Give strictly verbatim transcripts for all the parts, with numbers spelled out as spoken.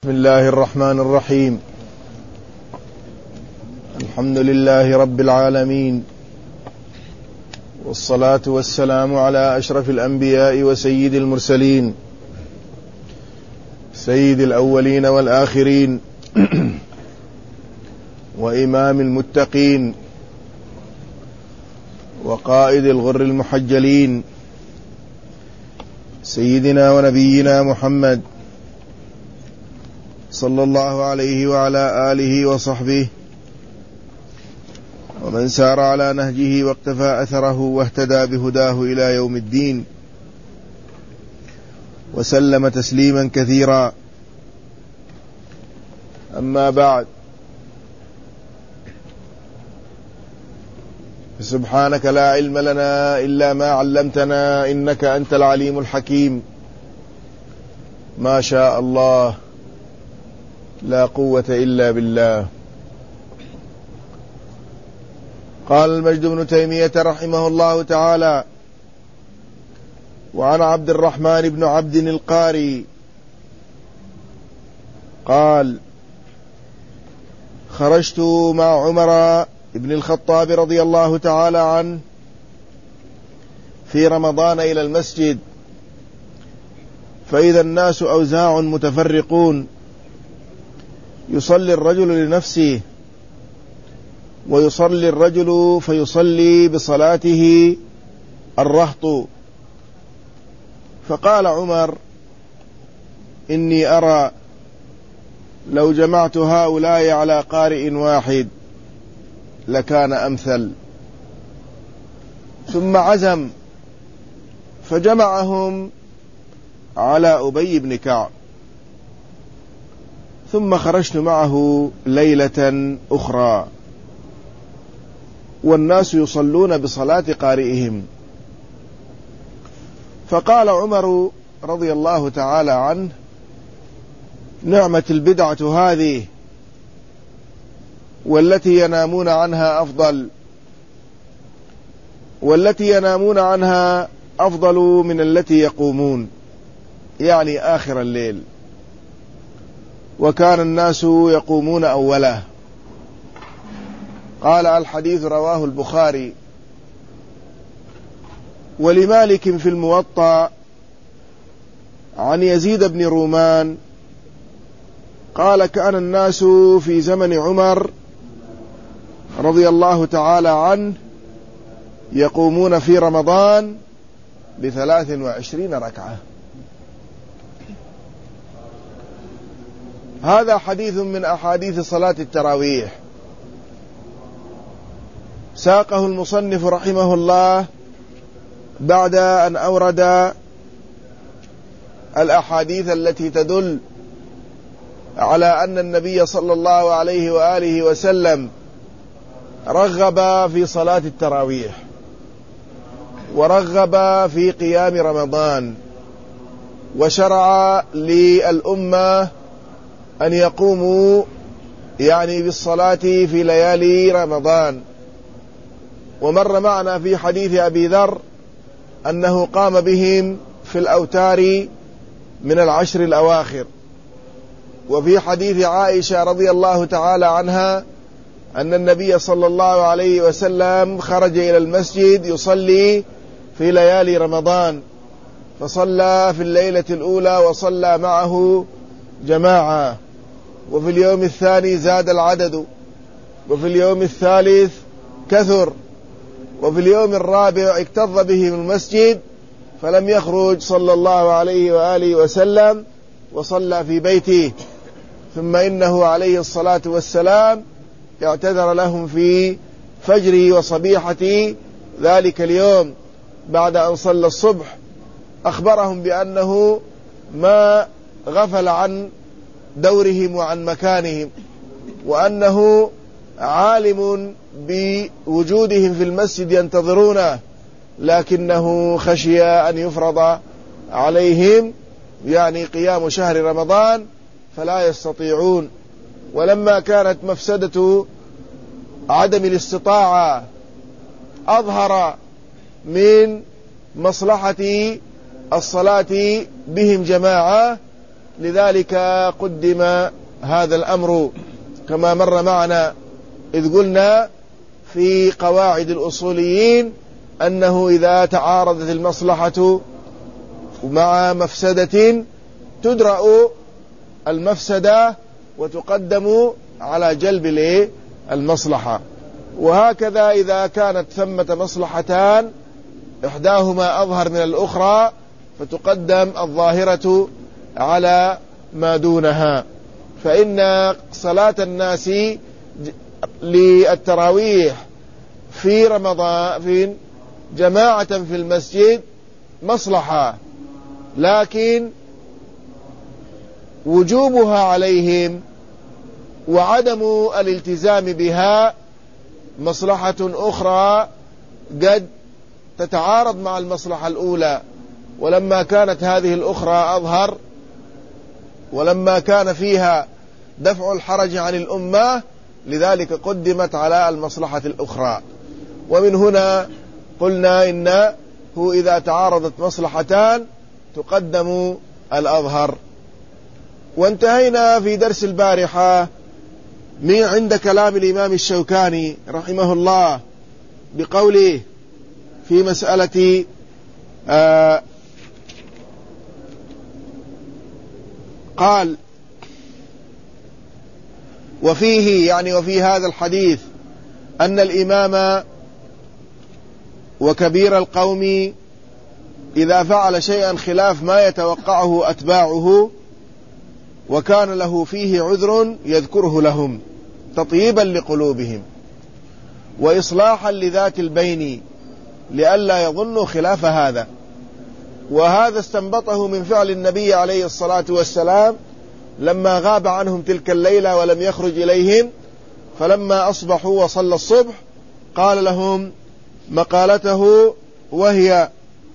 بسم الله الرحمن الرحيم. الحمد لله رب العالمين، والصلاة والسلام على أشرف الأنبياء وسيد المرسلين، سيد الأولين والآخرين وإمام المتقين وقائد الغر المحجلين، سيدنا ونبينا محمد صلى الله عليه وعلى آله وصحبه ومن سار على نهجه واقتفى أثره واهتدى بهداه إلى يوم الدين، وسلم تسليما كثيرا. أما بعد، سبحانك لا علم لنا إلا ما علمتنا إنك أنت العليم الحكيم. ما شاء الله لا قوة إلا بالله. قال المجد بن تيمية رحمه الله تعالى: وعن عبد الرحمن بن عبد القاري قال: خرجت مع عمر بن الخطاب رضي الله تعالى عنه في رمضان إلى المسجد، فإذا الناس أوزاع متفرقون، يصلي الرجل لنفسه ويصلي الرجل فيصلي بصلاته الرهط. فقال عمر: إني أرى لو جمعت هؤلاء على قارئ واحد لكان أمثل. ثم عزم فجمعهم على أبي بن كعب، ثم خرجت معه ليلة أخرى والناس يصلون بصلاة قارئهم. فقال عمر رضي الله تعالى عنه: نعمة البدعة هذه، والتي ينامون عنها أفضل والتي ينامون عنها أفضل من التي يقومون، يعني آخر الليل، وكان الناس يقومون أوله. قال: الحديث رواه البخاري. ولمالك في الموطأ عن يزيد بن رومان قال: كان الناس في زمن عمر رضي الله تعالى عنه يقومون في رمضان بثلاث وعشرين ركعة. هذا حديث من أحاديث صلاة التراويح، ساقه المصنف رحمه الله بعد أن أورد الأحاديث التي تدل على أن النبي صلى الله عليه وآله وسلم رغب في صلاة التراويح ورغب في قيام رمضان، وشرع للأمة أن يقوموا يعني بالصلاة في ليالي رمضان. ومر معنا في حديث أبي ذر أنه قام بهم في الأوتار من العشر الأواخر. وفي حديث عائشة رضي الله تعالى عنها أن النبي صلى الله عليه وسلم خرج إلى المسجد يصلي في ليالي رمضان، فصلى في الليلة الأولى وصلى معه جماعة، وفي اليوم الثاني زاد العدد، وفي اليوم الثالث كثر، وفي اليوم الرابع اكتظ بهم المسجد فلم يخرج صلى الله عليه وآله وسلم وصلى في بيته. ثم إنه عليه الصلاة والسلام اعتذر لهم في فجر وصبيحة ذلك اليوم بعد أن صلى الصبح، أخبرهم بأنه ما غفل عن دورهم وعن مكانهم، وأنه عالم بوجودهم في المسجد ينتظرونه، لكنه خشي أن يفرض عليهم يعني قيام شهر رمضان فلا يستطيعون. ولما كانت مفسدة عدم الاستطاعة أظهر من مصلحة الصلاة بهم جماعة، لذلك قدم هذا الأمر كما مر معنا، إذ قلنا في قواعد الأصوليين أنه إذا تعارضت المصلحة مع مفسدة تدرأ المفسدة وتقدم على جلب المصلحة. وهكذا إذا كانت ثمة مصلحتان إحداهما أظهر من الأخرى فتقدم الظاهرة على ما دونها. فإن صلاة الناس للتراويح في رمضان في جماعة في المسجد مصلحة، لكن وجوبها عليهم وعدم الالتزام بها مصلحة أخرى قد تتعارض مع المصلحة الأولى. ولما كانت هذه الأخرى أظهر ولما كان فيها دفع الحرج عن الأمة لذلك قدمت على المصلحة الأخرى. ومن هنا قلنا إنه إذا تعارضت مصلحتان تقدم الأظهر. وانتهينا في درس البارحة من عند كلام الإمام الشوكاني رحمه الله بقوله في مسألة آه قال وفيه يعني وفي هذا الحديث أن الإمام وكبير القوم إذا فعل شيئا خلاف ما يتوقعه أتباعه وكان له فيه عذر يذكره لهم تطييبا لقلوبهم وإصلاحا لذات البين لئلا يظنوا خلاف هذا. وهذا استنبطه من فعل النبي عليه الصلاة والسلام لما غاب عنهم تلك الليلة ولم يخرج إليهم، فلما أصبحوا وصلى الصبح قال لهم مقالته، وهي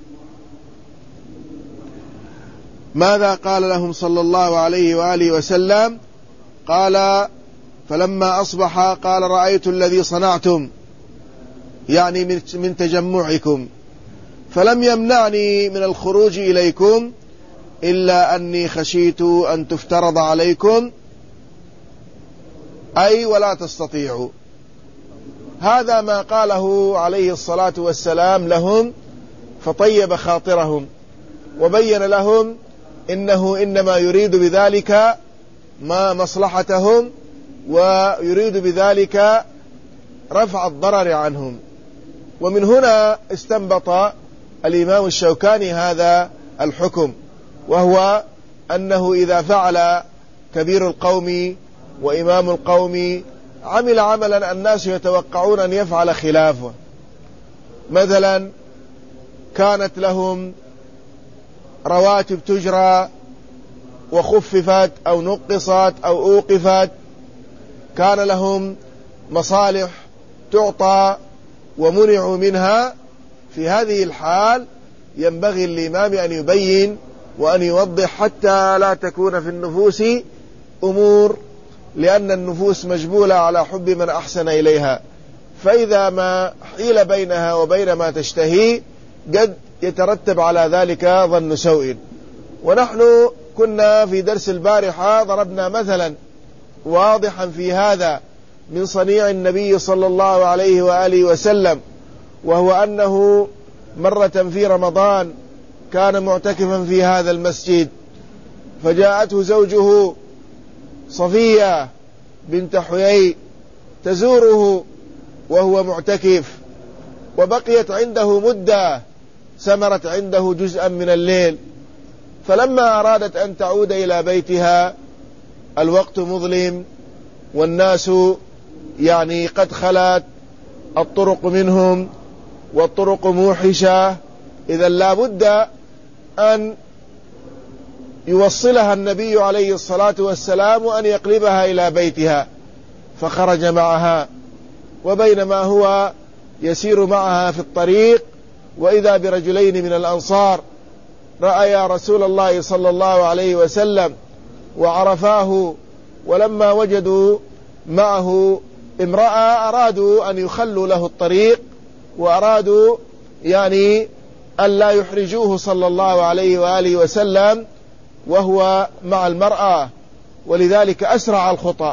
ماذا قال لهم صلى الله عليه وآله وسلم؟ قال فلما أصبح قال رأيت الذي صنعتم يعني من تجمعكم فلم يمنعني من الخروج إليكم إلا أني خشيت أن تفترض عليكم أي ولا تستطيعوا. هذا ما قاله عليه الصلاة والسلام لهم فطيب خاطرهم وبين لهم إنه إنما يريد بذلك ما مصلحتهم ويريد بذلك رفع الضرر عنهم. ومن هنا استنبط الإمام الشوكاني هذا الحكم، وهو أنه إذا فعل كبير القوم وإمام القوم عمل عملا الناس يتوقعون أن يفعل خلافه، مثلا كانت لهم رواتب تجرى وخففت أو نقصت أو أوقفت، كان لهم مصالح تعطى ومنعوا منها، في هذه الحال ينبغي الإمام أن يبين وأن يوضح حتى لا تكون في النفوس أمور، لأن النفوس مجبولة على حب من أحسن إليها، فإذا ما حيل بينها وبين ما تشتهي قد يترتب على ذلك ظن سوء. ونحن كنا في درس البارحة ضربنا مثلا واضحا في هذا من صنيع النبي صلى الله عليه وآله وسلم، وهو أنه مرة في رمضان كان معتكفا في هذا المسجد، فجاءته زوجه صفية بنت حيي تزوره وهو معتكف، وبقيت عنده مدة سمرت عنده جزءا من الليل، فلما أرادت أن تعود إلى بيتها الوقت مظلم والناس يعني قد خلت الطرق منهم والطرق موحشة، إذا لا بد أن يوصلها النبي عليه الصلاة والسلام وأن يقلبها إلى بيتها، فخرج معها، وبينما هو يسير معها في الطريق وإذا برجلين من الأنصار رأيا رسول الله صلى الله عليه وسلم وعرفاه، ولما وجدوا معه امرأة أرادوا أن يخلوا له الطريق وأرادوا يعني أن لا يحرجوه صلى الله عليه وآله وسلم، وهو مع المرأة، ولذلك أسرع الخطى.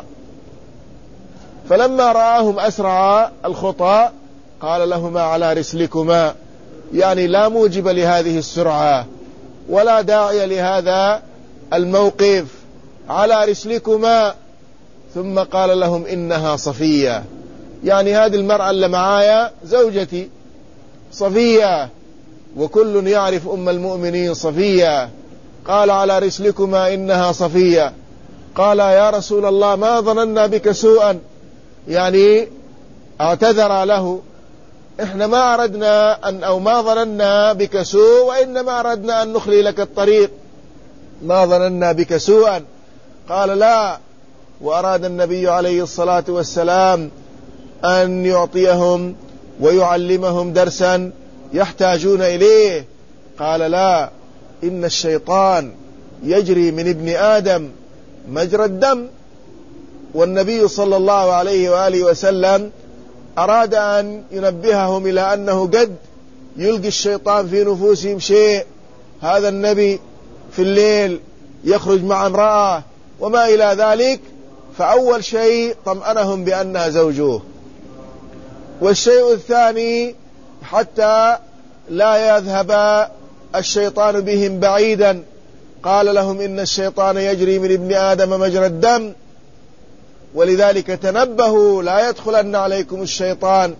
فلما رآهم أسرع الخطى قال لهما على رسلكما، يعني لا موجب لهذه السرعة ولا داعي لهذا الموقف، على رسلكما. ثم قال لهم إنها صفية، يعني هذه المرأة اللي معايا زوجتي صفية، وكل يعرف أم المؤمنين صفية. قال على رسلكما إنها صفية. قال يا رسول الله ما ظننا بك سوءا، يعني اعتذر له، احنا ما أردنا أن أو ما ظننا بك سوء، وإنما أردنا أن نخلي لك الطريق، ما ظننا بك سوءا. قال لا، وأراد النبي عليه الصلاة والسلام أن يعطيهم ويعلمهم درسا يحتاجون إليه. قال لا، إن الشيطان يجري من ابن آدم مجرى الدم. والنبي صلى الله عليه وآله وسلم أراد أن ينبههم إلى أنه قد يلقي الشيطان في نفوسهم شيء. هذا النبي في الليل يخرج مع امرأة وما إلى ذلك، فأول شيء طمأنهم بأنها زوجه. والشيء الثاني حتى لا يذهب الشيطان بهم بعيدا قال لهم إن الشيطان يجري من ابن آدم مجرى الدم، ولذلك تنبهوا لا يدخلن عليكم الشيطان.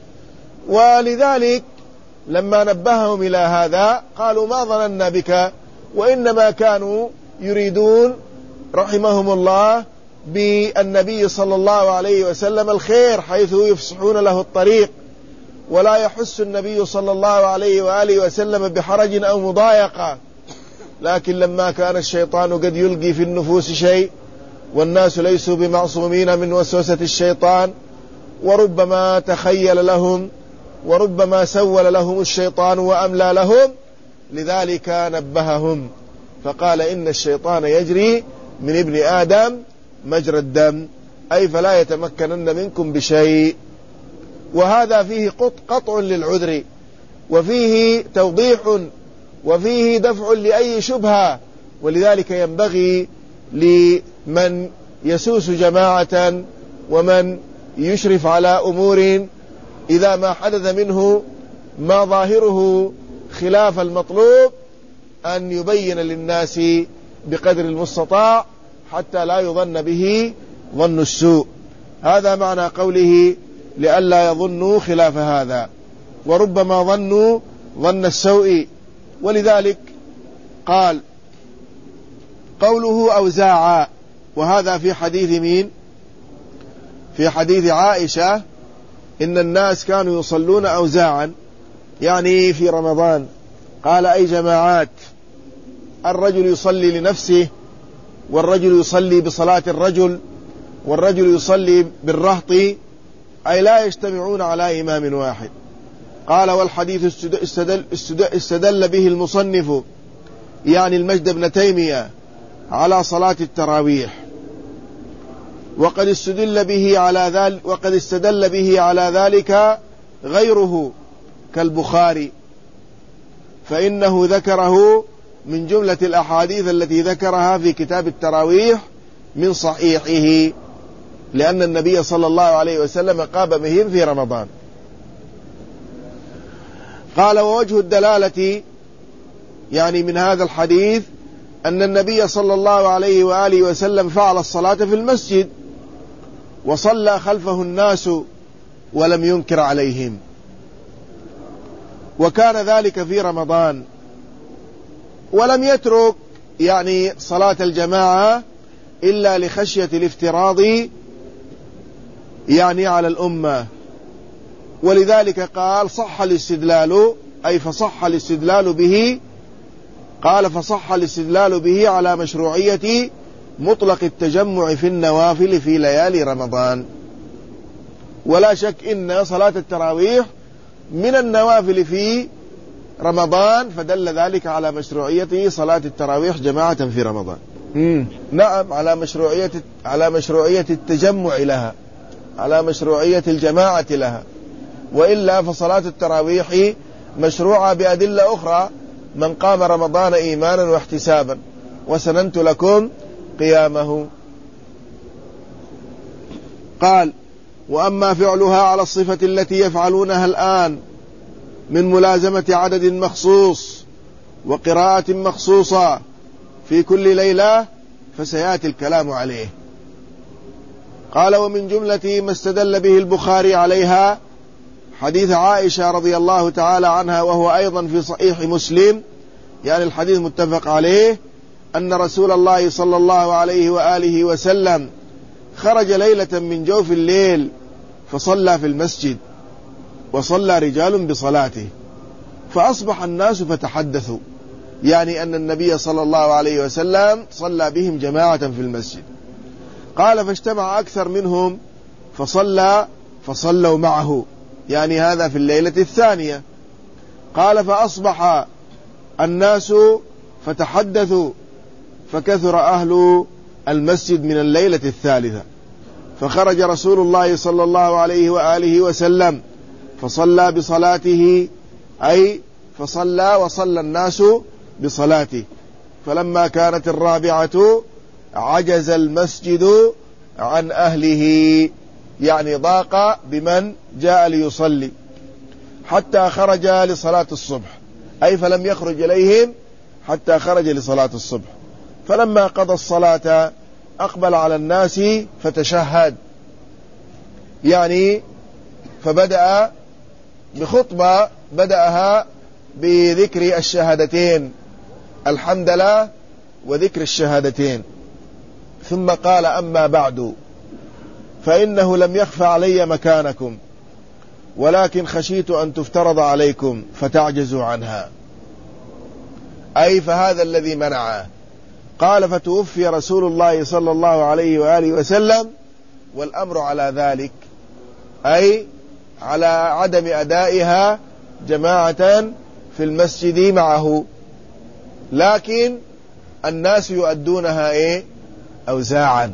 ولذلك لما نبههم إلى هذا قالوا ما ظننا بك، وإنما كانوا يريدون رحمهم الله بالنبي صلى الله عليه وسلم الخير، حيث يفسحون له الطريق، ولا يحس النبي صلى الله عليه وآله وسلم بحرج أو مضايقة. لكن لما كان الشيطان قد يلقي في النفوس شيء، والناس ليسوا بمعصومين من وسوسة الشيطان، وربما تخيل لهم وربما سول لهم الشيطان وأملى لهم، لذلك نبههم فقال إن الشيطان يجري من ابن آدم مجرى الدم، أي فلا يتمكنن منكم بشيء. وهذا فيه قطع للعذر، وفيه توضيح، وفيه دفع لأي شبهة. ولذلك ينبغي لمن يسوس جماعة ومن يشرف على أمور إذا ما حدث منه ما ظاهره خلاف المطلوب أن يبين للناس بقدر المستطاع حتى لا يظن به ظن السوء. هذا معنى قوله لئلا يظنوا خلاف هذا، وربما ظنوا ظن السوء. ولذلك قال قوله أوزاعا، وهذا في حديث مين؟ في حديث عائشة إن الناس كانوا يصلون أوزاعا، يعني في رمضان. قال أي جماعات، الرجل يصلي لنفسه، والرجل يصلي بصلاة الرجل، والرجل يصلي بالرهط، أي لا يجتمعون على إمام واحد. قال والحديث استدل, استدل به المصنف يعني المجد بن تيمية على صلاة التراويح، وقد استدل به على ذلك وقد استدل به على ذلك غيره كالبخاري، فإنه ذكره من جملة الأحاديث التي ذكرها في كتاب التراويح من صحيحه، لأن النبي صلى الله عليه وسلم قام بهم في رمضان. قال ووجه الدلالة يعني من هذا الحديث أن النبي صلى الله عليه وآله وسلم فعل الصلاة في المسجد وصلى خلفه الناس ولم ينكر عليهم، وكان ذلك في رمضان، ولم يترك يعني صلاة الجماعة إلا لخشية الافتراض يعني على الأمة. ولذلك قال صح الاستدلال، أي فصح الاستدلال به، قال فصح الاستدلال به على مشروعية مطلق التجمع في النوافل في ليالي رمضان. ولا شك إن صلاة التراويح من النوافل في رمضان، فدل ذلك على مشروعية صلاة التراويح جماعة في رمضان. مم. نعم، على مشروعية على مشروعية التجمع لها، على مشروعية الجماعة لها. وإلا فصلاة التراويح مشروعة بأدلة أخرى، من قام رمضان إيمانا واحتسابا، وسننت لكم قيامه. قال: وأما فعلها على الصفة التي يفعلونها الآن من ملازمة عدد مخصوص وقراءة مخصوصة في كل ليلة فسيأتي الكلام عليه. قال: ومن جملة ما استدل به البخاري عليها حديث عائشة رضي الله تعالى عنها، وهو أيضا في صحيح مسلم، يعني الحديث متفق عليه، أن رسول الله صلى الله عليه وآله وسلم خرج ليلة من جوف الليل فصلى في المسجد، وصلى رجال بصلاته، فأصبح الناس فتحدثوا، يعني أن النبي صلى الله عليه وسلم صلى بهم جماعة في المسجد. قال: فاجتمع أكثر منهم فصلى فصلوا معه، يعني هذا في الليلة الثانية. قال: فأصبح الناس فتحدثوا فكثر أهل المسجد من الليلة الثالثة، فخرج رسول الله صلى الله عليه وآله وسلم فصلى بصلاته، أي فصلى وصلى الناس بصلاته. فلما كانت الرابعة عجز المسجد عن أهله، يعني ضاق بمن جاء ليصلي، حتى خرج لصلاة الصبح، أي فلم يخرج إليهم حتى خرج لصلاة الصبح. فلما قضى الصلاة أقبل على الناس فتشهد، يعني فبدأ بخطبة بدأها بذكر الشهادتين، الحمد لله وذكر الشهادتين، ثم قال: أما بعد فإنه لم يخف علي مكانكم، ولكن خشيت أن تفترض عليكم فتعجزوا عنها، أي فهذا الذي منعه. قال: فتوفي رسول الله صلى الله عليه وآله وسلم والأمر على ذلك، أي على عدم أدائها جماعة في المسجد معه، لكن الناس يؤدونها إيه؟ أوزاعا،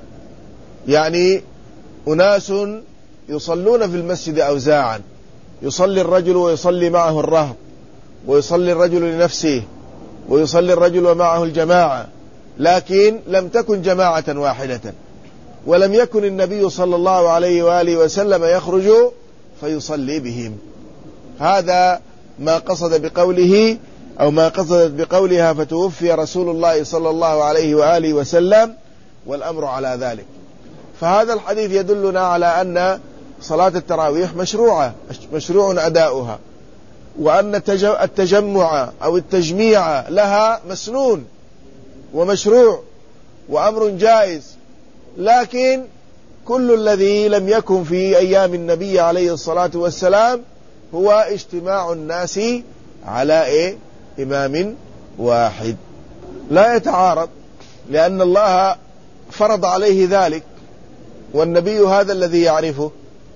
يعني أناس يصلون في المسجد أوزاعا، يصلي الرجل ويصلي معه الرهط، ويصلي الرجل لنفسه، ويصلي الرجل ومعه الجماعة، لكن لم تكن جماعة واحدة، ولم يكن النبي صلى الله عليه وآله وسلم يخرج فيصلي بهم. هذا ما قصد بقوله، أو ما قصدت بقولها: فتوفي رسول الله صلى الله عليه وآله وسلم والأمر على ذلك. فهذا الحديث يدلنا على أن صلاة التراويح مشروعة، مشروع أداؤها، وأن التجمع أو التجميع لها مسنون ومشروع وأمر جائز، لكن كل الذي لم يكن في أيام النبي عليه الصلاة والسلام هو اجتماع الناس على إيه؟ إمام واحد، لا يتعارض، لأن الله فرض عليه ذلك والنبي هذا الذي يعرفه،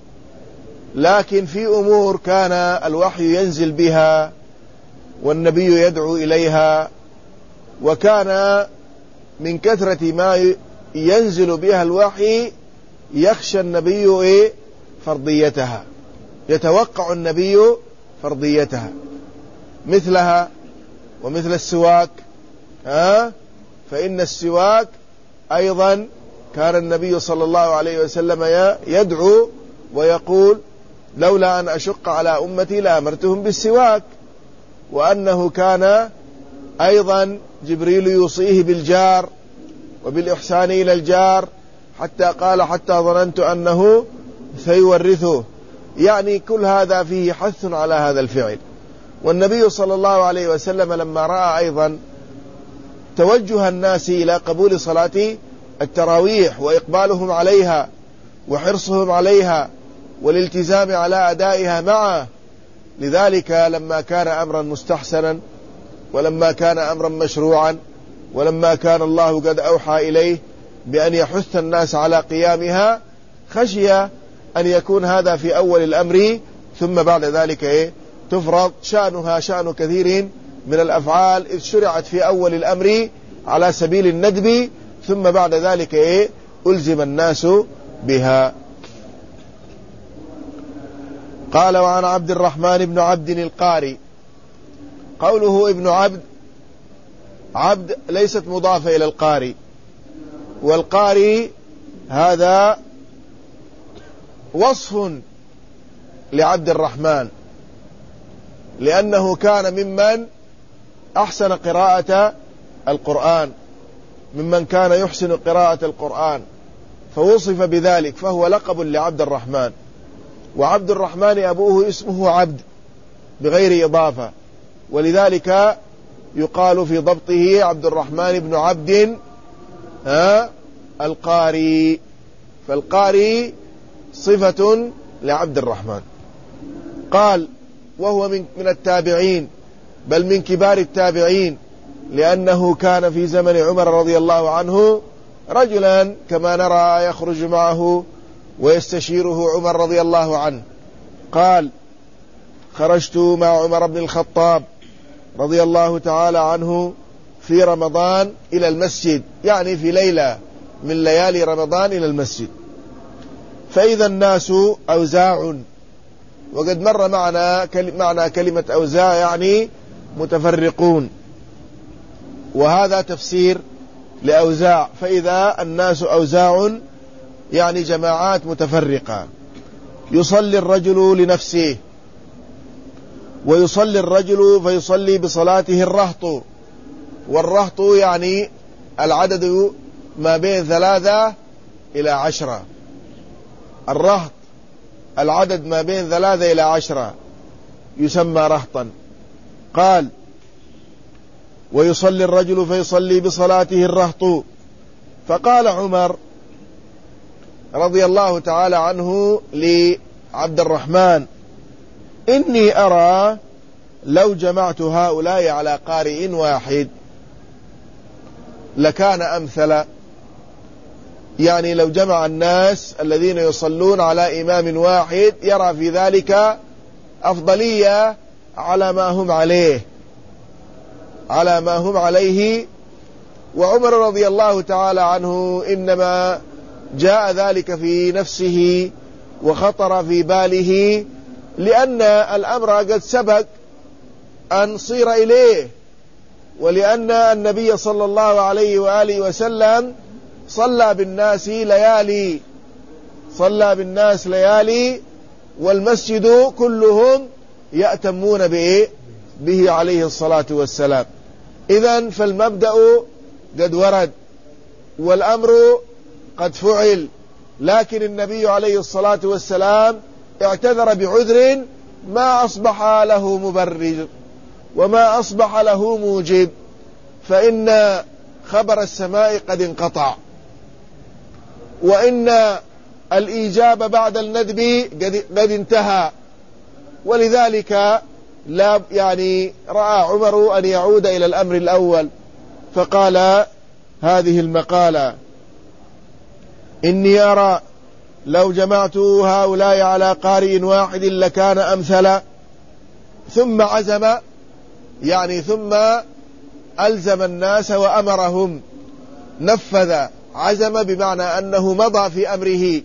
لكن في أمور كان الوحي ينزل بها والنبي يدعو إليها، وكان من كثرة ما ينزل بها الوحي يخشى النبي إيه؟ فرضيتها، يتوقع النبي فرضيتها، مثلها ومثل السواك، ها؟ فإن السواك أيضا كان النبي صلى الله عليه وسلم يدعو ويقول: لولا أن أشق على أمتي لأمرتهم بالسواك. وأنه كان أيضا جبريل يوصيه بالجار وبالإحسان إلى الجار، حتى قال: حتى ظننت أنه سيورثه، يعني كل هذا فيه حث على هذا الفعل. والنبي صلى الله عليه وسلم لما رأى أيضا توجه الناس إلى قبول صلاة التراويح وإقبالهم عليها وحرصهم عليها والالتزام على أدائها معه، لذلك لما كان أمرا مستحسنا، ولما كان أمرا مشروعا، ولما كان الله قد أوحى إليه بأن يحث الناس على قيامها، خشي أن يكون هذا في أول الأمر، ثم بعد ذلك إيه؟ تفرض شأنها شأن كثير من الأفعال، إذ شرعت في أول الأمر على سبيل الندب، ثم بعد ذلك إيه؟ ألزم الناس بها. قال: وعن عبد الرحمن بن عبد القاري، قوله ابن عبد عبد ليست مضافة إلى القاري، والقاري هذا وصف لعبد الرحمن، لأنه كان ممن أحسن قراءة القرآن، ممن كان يحسن قراءة القرآن، فوصف بذلك، فهو لقب لعبد الرحمن. وعبد الرحمن أبوه اسمه عبد بغير إضافة، ولذلك يقال في ضبطه عبد الرحمن بن عبد ها القاري، فالقاري صفة لعبد الرحمن. قال وهو من من التابعين، بل من كبار التابعين، لأنه كان في زمن عمر رضي الله عنه رجلا كما نرى يخرج معه ويستشيره عمر رضي الله عنه. قال خرجت مع عمر بن الخطاب رضي الله تعالى عنه في رمضان إلى المسجد، يعني في ليلة من ليالي رمضان إلى المسجد، فإذا الناس أوزاع، وقد مر معنا معنى كلمة أوزاع يعني متفرقون، وهذا تفسير لأوزاع، فإذا الناس أوزاع يعني جماعات متفرقة. يصلي الرجل لنفسه، ويصلي الرجل فيصلي بصلاته الرهط، والرهط يعني العدد ما بين ثلاثة إلى عشرة، الرهط العدد ما بين ثلاثة إلى عشرة يسمى رهطا. قال ويصلي الرجل فيصلي بصلاته الرهط. فقال عمر رضي الله تعالى عنه لعبد الرحمن إني أرى لو جمعت هؤلاء على قارئ واحد لكان أمثل، يعني لو جمع الناس الذين يصلون على إمام واحد يرى في ذلك أفضلية على ما هم عليه على ما هم عليه وعمر رضي الله تعالى عنه إنما جاء ذلك في نفسه وخطر في باله، لأن الأمر قد سبق أن صير إليه، ولأن النبي صلى الله عليه وآله وسلم صلى بالناس ليالي صلى بالناس ليالي والمسجد كلهم يأتمون به به عليه الصلاة والسلام. إذن فالمبدأ قد ورد والأمر قد فعل، لكن النبي عليه الصلاة والسلام اعتذر بعذر ما أصبح له مبرر وما أصبح له موجب، فإن خبر السماء قد انقطع، وإن الإيجاب بعد الندب قد انتهى، ولذلك لا يعني رأى عمر أن يعود إلى الأمر الأول، فقال هذه المقالة إني أرى لو جمعت هؤلاء على قارئ واحد لكان أمثل، ثم عزم يعني ثم ألزم الناس وأمرهم، نفذ، عزم بمعنى أنه مضى في أمره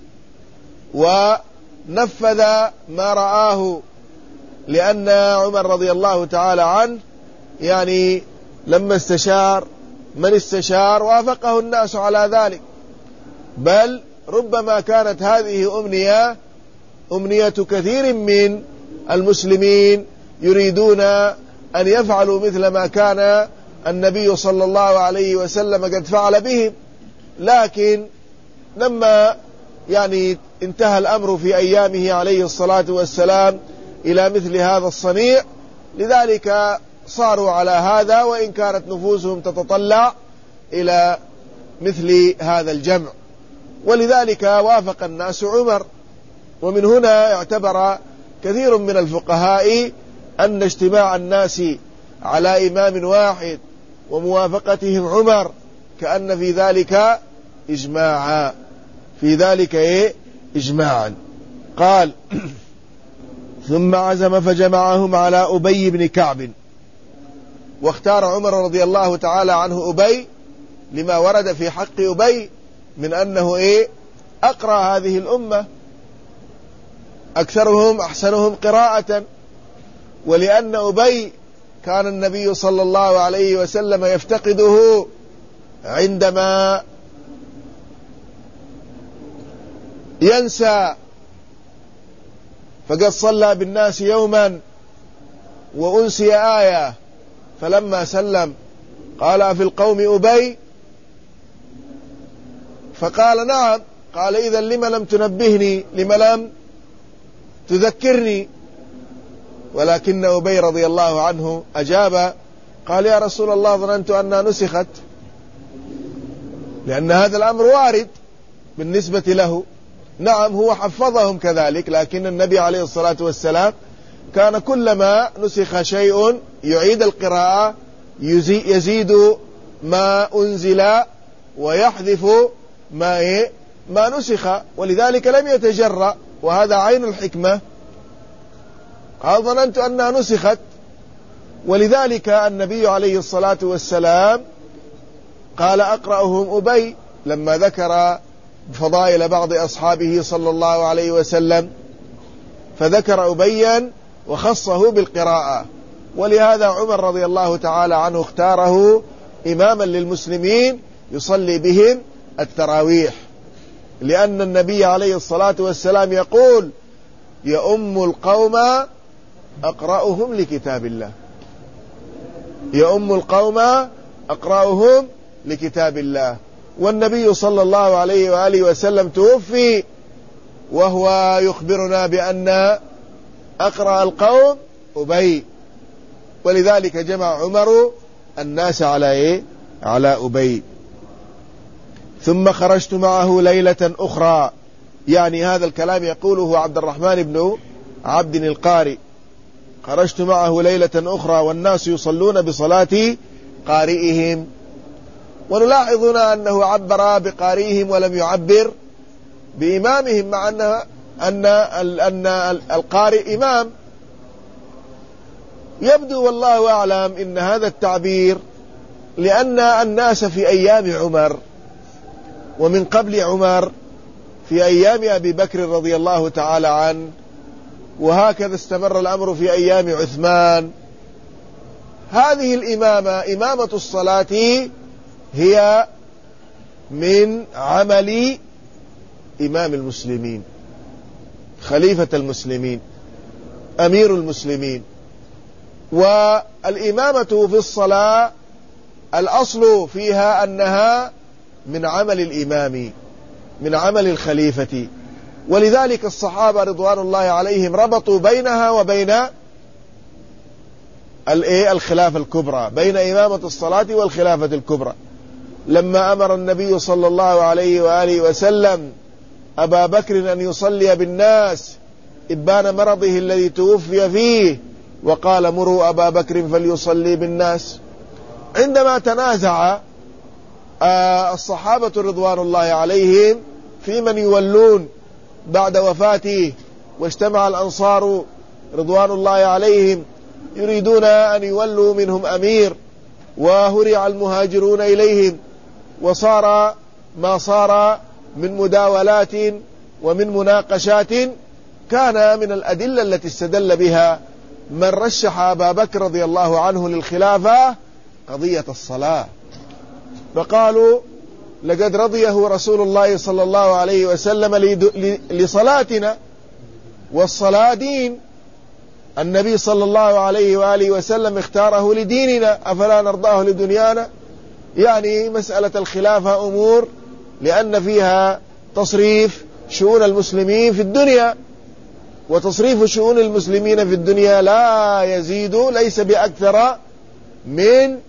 ونفذ ما رآه، لأن عمر رضي الله تعالى عنه يعني لما استشار من استشار وافقه الناس على ذلك، بل ربما كانت هذه أمنية أمنية كثير من المسلمين يريدون أن يفعلوا مثل ما كان النبي صلى الله عليه وسلم قد فعل بهم، لكن لما يعني انتهى الأمر في أيامه عليه الصلاة والسلام إلى مثل هذا الصنيع، لذلك صاروا على هذا، وإن كانت نفوسهم تتطلع إلى مثل هذا الجمع، ولذلك وافق الناس عمر. ومن هنا اعتبر كثير من الفقهاء أن اجتماع الناس على إمام واحد وموافقتهم عمر كأن في ذلك إجماعا في ذلك إيه إجماعا. قال ثم عزم فجمعهم على أبي بن كعب، واختار عمر رضي الله تعالى عنه أبي لما ورد في حق أبي من أنه إيه أقرأ هذه الأمة، أكثرهم أحسنهم قراءة، ولأن أبي كان النبي صلى الله عليه وسلم يفتقده عندما ينسى، فقد صلى بالناس يوما وأنسي آية، فلما سلم قال: أفي القوم أبي؟ فقال: نعم. قال: إذا لم لم تنبهني، لم لم تذكرني؟ ولكن أبي رضي الله عنه أجاب قال: يا رسول الله، ظننت أنها نسخت، لأن هذا الأمر وارد بالنسبة له. نعم، هو حفظهم كذلك، لكن النبي عليه الصلاة والسلام كان كلما نسخ شيء يعيد القراءة، يزيد ما أنزل ويحذف ما إيه ما نسخ، ولذلك لم يتجرأ، وهذا عين الحكمة. قال: ظننت أنها نسخت. ولذلك النبي عليه الصلاة والسلام قال: أقرأهم أبي، لما ذكر فضائل بعض أصحابه صلى الله عليه وسلم، فذكر أبيا وخصه بالقراءة. ولهذا عمر رضي الله تعالى عنه اختاره إماما للمسلمين يصلي بهم التراويح، لأن النبي عليه الصلاة والسلام يقول: يؤم القوم أقرأهم لكتاب الله، يؤم القوم أقرأهم لكتاب الله. والنبي صلى الله عليه وآله وسلم توفي وهو يخبرنا بأن أقرأ القوم أبي، ولذلك جمع عمر الناس على إيه؟ على أبي. ثم خرجت معه ليلة أخرى، يعني هذا الكلام يقوله عبد الرحمن بن عبد القارئ. خرجت معه ليلة أخرى والناس يصلون بصلاة قارئهم. ونلاحظ هنا أنه عبر بقارئهم ولم يعبر بإمامهم، مع أن أن أن القارئ إمام. يبدو والله أعلم إن هذا التعبير لأن الناس في أيام عمر ومن قبل عمر في أيام أبي بكر رضي الله تعالى عنه، وهكذا استمر الأمر في أيام عثمان. هذه الإمامة، إمامة الصلاة، هي من عمل إمام المسلمين، خليفة المسلمين، أمير المسلمين. والإمامة في الصلاة الأصل فيها أنها من عمل الإمام، من عمل الخليفة. ولذلك الصحابة رضوان الله عليهم ربطوا بينها وبين الخلافة الكبرى، بين إمامة الصلاة والخلافة الكبرى. لما أمر النبي صلى الله عليه وآله وسلم أبا بكر أن يصلي بالناس إبان مرضه الذي توفي فيه، وقال: مروا أبا بكر فليصلي بالناس. عندما تنازع الصحابة رضوان الله عليهم في من يولون بعد وفاته، واجتمع الأنصار رضوان الله عليهم يريدون أن يولوا منهم أمير، وهرع المهاجرون إليهم، وصار ما صار من مداولات ومن مناقشات، كان من الأدلة التي استدل بها من رشح أبا بكر رضي الله عنه للخلافة قضية الصلاة، فقالوا: لقد رضيه رسول الله صلى الله عليه وسلم لصلاتنا، والصلاة دين، النبي صلى الله عليه وآله وسلم اختاره لديننا، أفلا نرضاه لدنيانا؟ يعني مسألة الخلافة أمور لأن فيها تصريف شؤون المسلمين في الدنيا، وتصريف شؤون المسلمين في الدنيا لا يزيد، ليس بأكثر من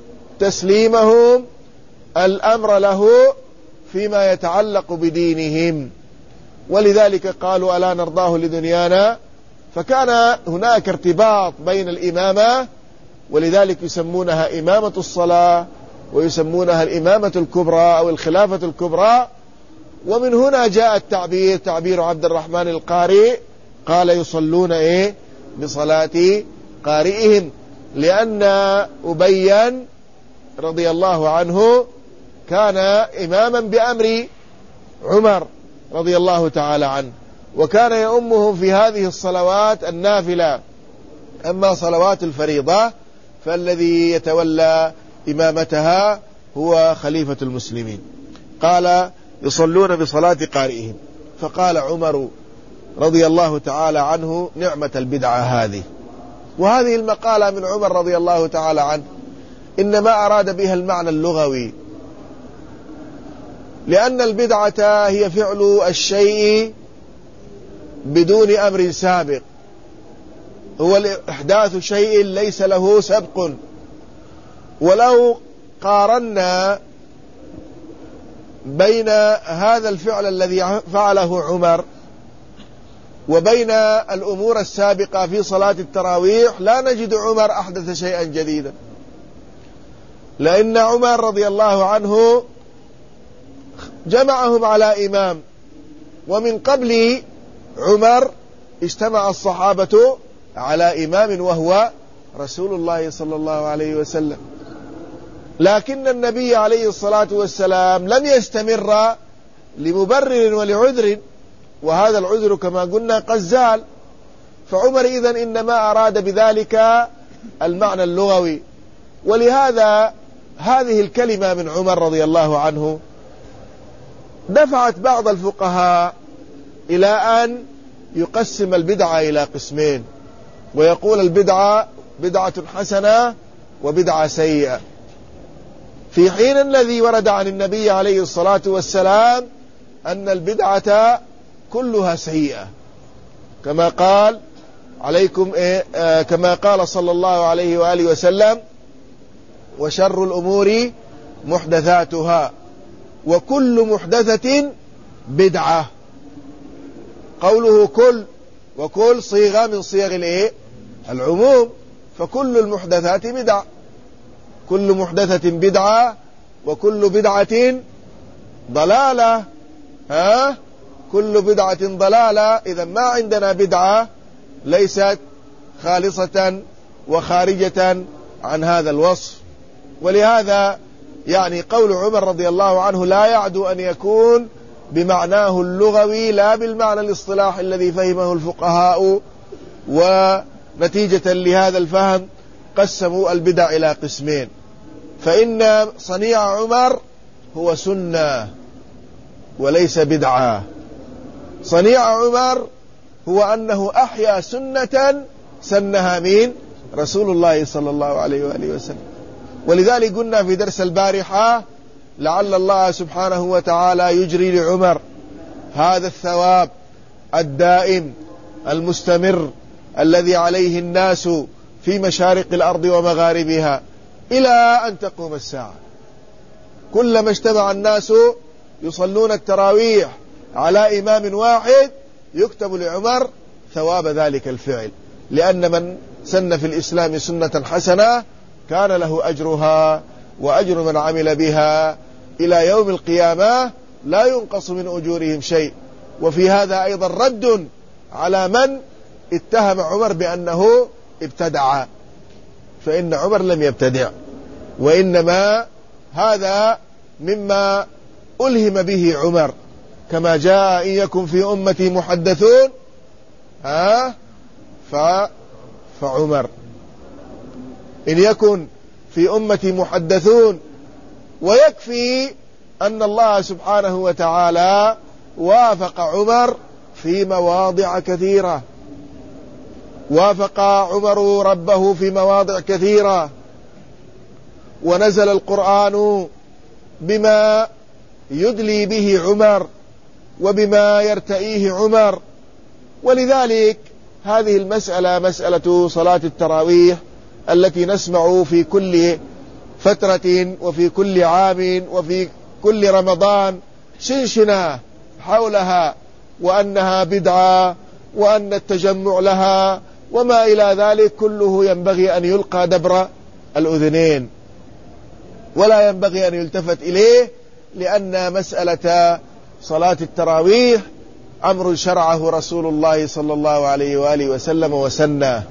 تسليمهم الأمر له فيما يتعلق بدينهم. ولذلك قالوا: ألا نرضاه لدنيانا؟ فكان هناك ارتباط بين الإمامة، ولذلك يسمونها إمامة الصلاة، ويسمونها الإمامة الكبرى أو الخلافة الكبرى. ومن هنا جاء التعبير، تعبير عبد الرحمن القارئ، قال: يصلون إيه بصلاة قارئهم، لأن أبيا رضي الله عنه كان إماما بأمر عمر رضي الله تعالى عنه، وكان يؤمهم في هذه الصلوات النافلة. أما صلوات الفريضة فالذي يتولى إمامتها هو خليفة المسلمين. قال يصلون بصلاة قارئهم. فقال عمر رضي الله تعالى عنه نعمة البدعة هذه. وهذه المقالة من عمر رضي الله تعالى عنه إنما أراد بها المعنى اللغوي، لأن البدعة هي فعل الشيء بدون أمر سابق، هو إحداث شيء ليس له سبق. ولو قارنا بين هذا الفعل الذي فعله عمر وبين الأمور السابقة في صلاة التراويح لا نجد عمر أحدث شيئا جديدا، لأن عمر رضي الله عنه جمعهم على إمام، ومن قبل عمر اجتمع الصحابة على إمام وهو رسول الله صلى الله عليه وسلم، لكن النبي عليه الصلاة والسلام لم يستمر لمبرر ولعذر، وهذا العذر كما قلنا قد زال. فعمر إذن إنما أراد بذلك المعنى اللغوي. ولهذا هذه الكلمة من عمر رضي الله عنه دفعت بعض الفقهاء إلى أن يقسم البدعة إلى قسمين، ويقول البدعة بدعة حسنة وبدعة سيئة، في حين الذي ورد عن النبي عليه الصلاة والسلام أن البدعة كلها سيئة، كما قال عليكم إيه آه كما قال صلى الله عليه وآله وسلم وشر الأمور محدثاتها وكل محدثة بدعة. قوله كل، وكل صيغة من صيغ الايه العموم، فكل المحدثات بدعة، كل محدثة بدعة وكل بدعة ضلالة. ها كل بدعة ضلالة. إذا ما عندنا بدعة ليست خالصة وخارجة عن هذا الوصف. ولهذا يعني قول عمر رضي الله عنه لا يعدو أن يكون بمعناه اللغوي لا بالمعنى الاصطلاحي الذي فهمه الفقهاء. ونتيجة لهذا الفهم قسموا البدع إلى قسمين، فإن صنيع عمر هو سنة وليس بدعة. صنيع عمر هو أنه أحيا سنة سنها مين؟ رسول الله صلى الله عليه وآله وسلم. ولذلك قلنا في درس البارحة لعل الله سبحانه وتعالى يجري لعمر هذا الثواب الدائم المستمر الذي عليه الناس في مشارق الأرض ومغاربها إلى أن تقوم الساعة. كلما اجتمع الناس يصلون التراويح على إمام واحد يكتب لعمر ثواب ذلك الفعل، لأن من سن في الإسلام سنة حسنة كان له أجرها وأجر من عمل بها إلى يوم القيامة لا ينقص من أجورهم شيء. وفي هذا أيضا رد على من اتهم عمر بأنه ابتدع، فإن عمر لم يبتدع، وإنما هذا مما ألهم به عمر، كما جاء إن يكن في أمتي محدثون ها ف فعمر، إن يكن في أمتي محدثون. ويكفي أن الله سبحانه وتعالى وافق عمر في مواضع كثيرة، وافق عمر ربه في مواضع كثيرة، ونزل القرآن بما يدلي به عمر وبما يرتئيه عمر. ولذلك هذه المسألة مسألة صلاة التراويح التي نسمع في كل فترة وفي كل عام وفي كل رمضان شنشنة حولها، وأنها بدعة، وأن التجمع لها وما إلى ذلك كله ينبغي أن يلقى دبر الأذنين ولا ينبغي أن يلتفت إليه، لأن مسألة صلاة التراويح أمر شرعه رسول الله صلى الله عليه وآله وسلم وسنه،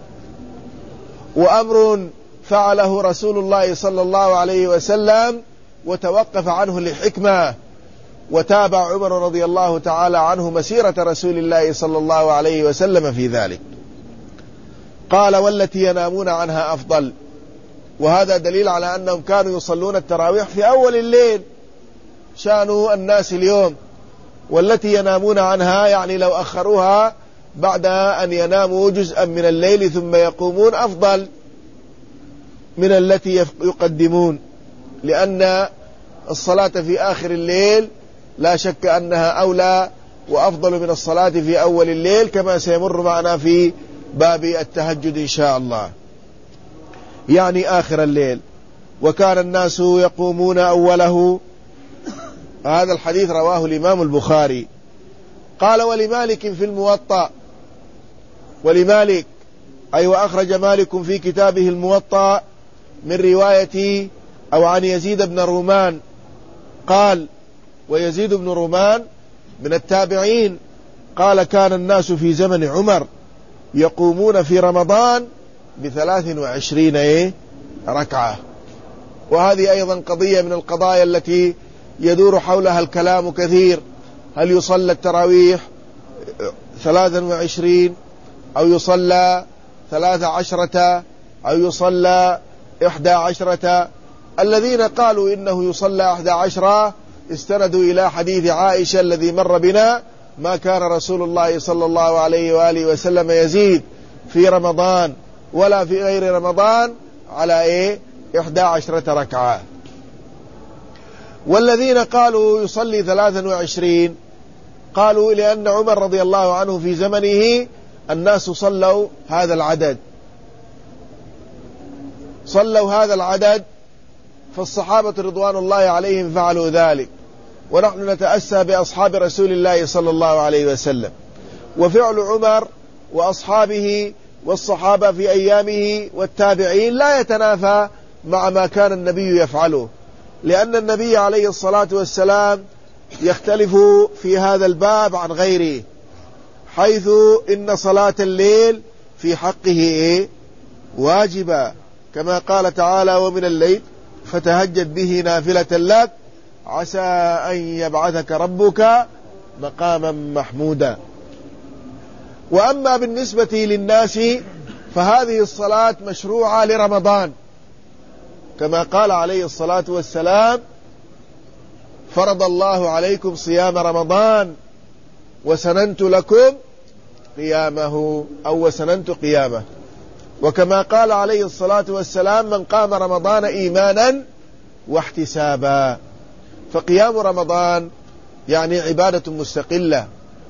وأمر فعله رسول الله صلى الله عليه وسلم وتوقف عنه لحكمة، وتابع عمر رضي الله تعالى عنه مسيرة رسول الله صلى الله عليه وسلم في ذلك. قال والتي ينامون عنها أفضل. وهذا دليل على أنهم كانوا يصلون التراويح في أول الليل، شأن الناس اليوم والتي ينامون عنها، يعني لو أخروها بعد أن يناموا جزءا من الليل ثم يقومون أفضل من التي يقدمون، لأن الصلاة في آخر الليل لا شك أنها أولى وأفضل من الصلاة في أول الليل، كما سيمر معنا في باب التهجد إن شاء الله، يعني آخر الليل. وكان الناس يقومون أوله. هذا الحديث رواه الإمام البخاري. قال ولمالك في الموطأ، ولمالك أي وأخرج مالك في كتابه الموطأ من رواية أو عن يزيد بن رومان قال، ويزيد بن رومان من التابعين، قال كان الناس في زمن عمر يقومون في رمضان بثلاث وعشرين إيه ركعة. وهذه أيضا قضية من القضايا التي يدور حولها الكلام كثير، هل يصلى التراويح ثلاثا وعشرين أو يصلى ثلاث عشرة أو يصلى إحدى عشرة؟ الذين قالوا إنه يصلى إحدى عشرة استندوا إلى حديث عائشة الذي مر بنا، ما كان رسول الله صلى الله عليه وآله وسلم يزيد في رمضان ولا في غير رمضان على إيه إحدى عشرة ركعة. والذين قالوا يصلي ثلاثا وعشرين قالوا لأن عمر رضي الله عنه في زمنه الناس صلوا هذا العدد، صلوا هذا العدد، فالصحابة رضوان الله عليهم فعلوا ذلك، ونحن نتأسى بأصحاب رسول الله صلى الله عليه وسلم. وفعل عمر وأصحابه والصحابة في أيامه والتابعين لا يتنافى مع ما كان النبي يفعله، لأن النبي عليه الصلاة والسلام يختلف في هذا الباب عن غيره، حيث إن صلاة الليل في حقه إيه؟ واجبة، كما قال تعالى ومن الليل فتهجد به نافلة لك عسى أن يبعثك ربك مقاما محمودا. وأما بالنسبة للناس فهذه الصلاة مشروعة لرمضان، كما قال عليه الصلاة والسلام فرض الله عليكم صيام رمضان وسننت لكم قيامه أو وسننت قيامه. وكما قال عليه الصلاة والسلام من قام رمضان إيمانا واحتسابا، فقيام رمضان يعني عبادة مستقلة.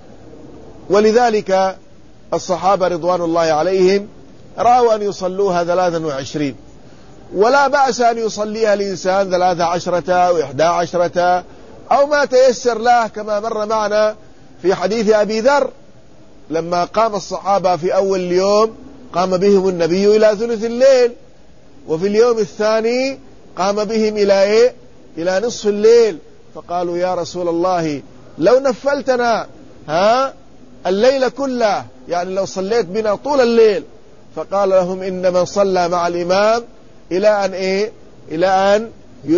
ولذلك الصحابة رضوان الله عليهم رأوا أن يصلوها ثلاثا وعشرين، ولا بأس أن يصليها الإنسان ثلاث عشرة أو إحدى عشرة أو ما تيسر له، كما مر معنا في حديث أبي ذر لما قام الصحابة في أول اليوم قام بهم النبي إلى ثلث الليل، وفي اليوم الثاني قام بهم إلى إيه؟ إلى نصف الليل، فقالوا يا رسول الله لو نفلتنا ها الليل كله، يعني لو صليت بنا طول الليل. فقال لهم إن من صلى مع الإمام إلى أن إيه؟ إلى أن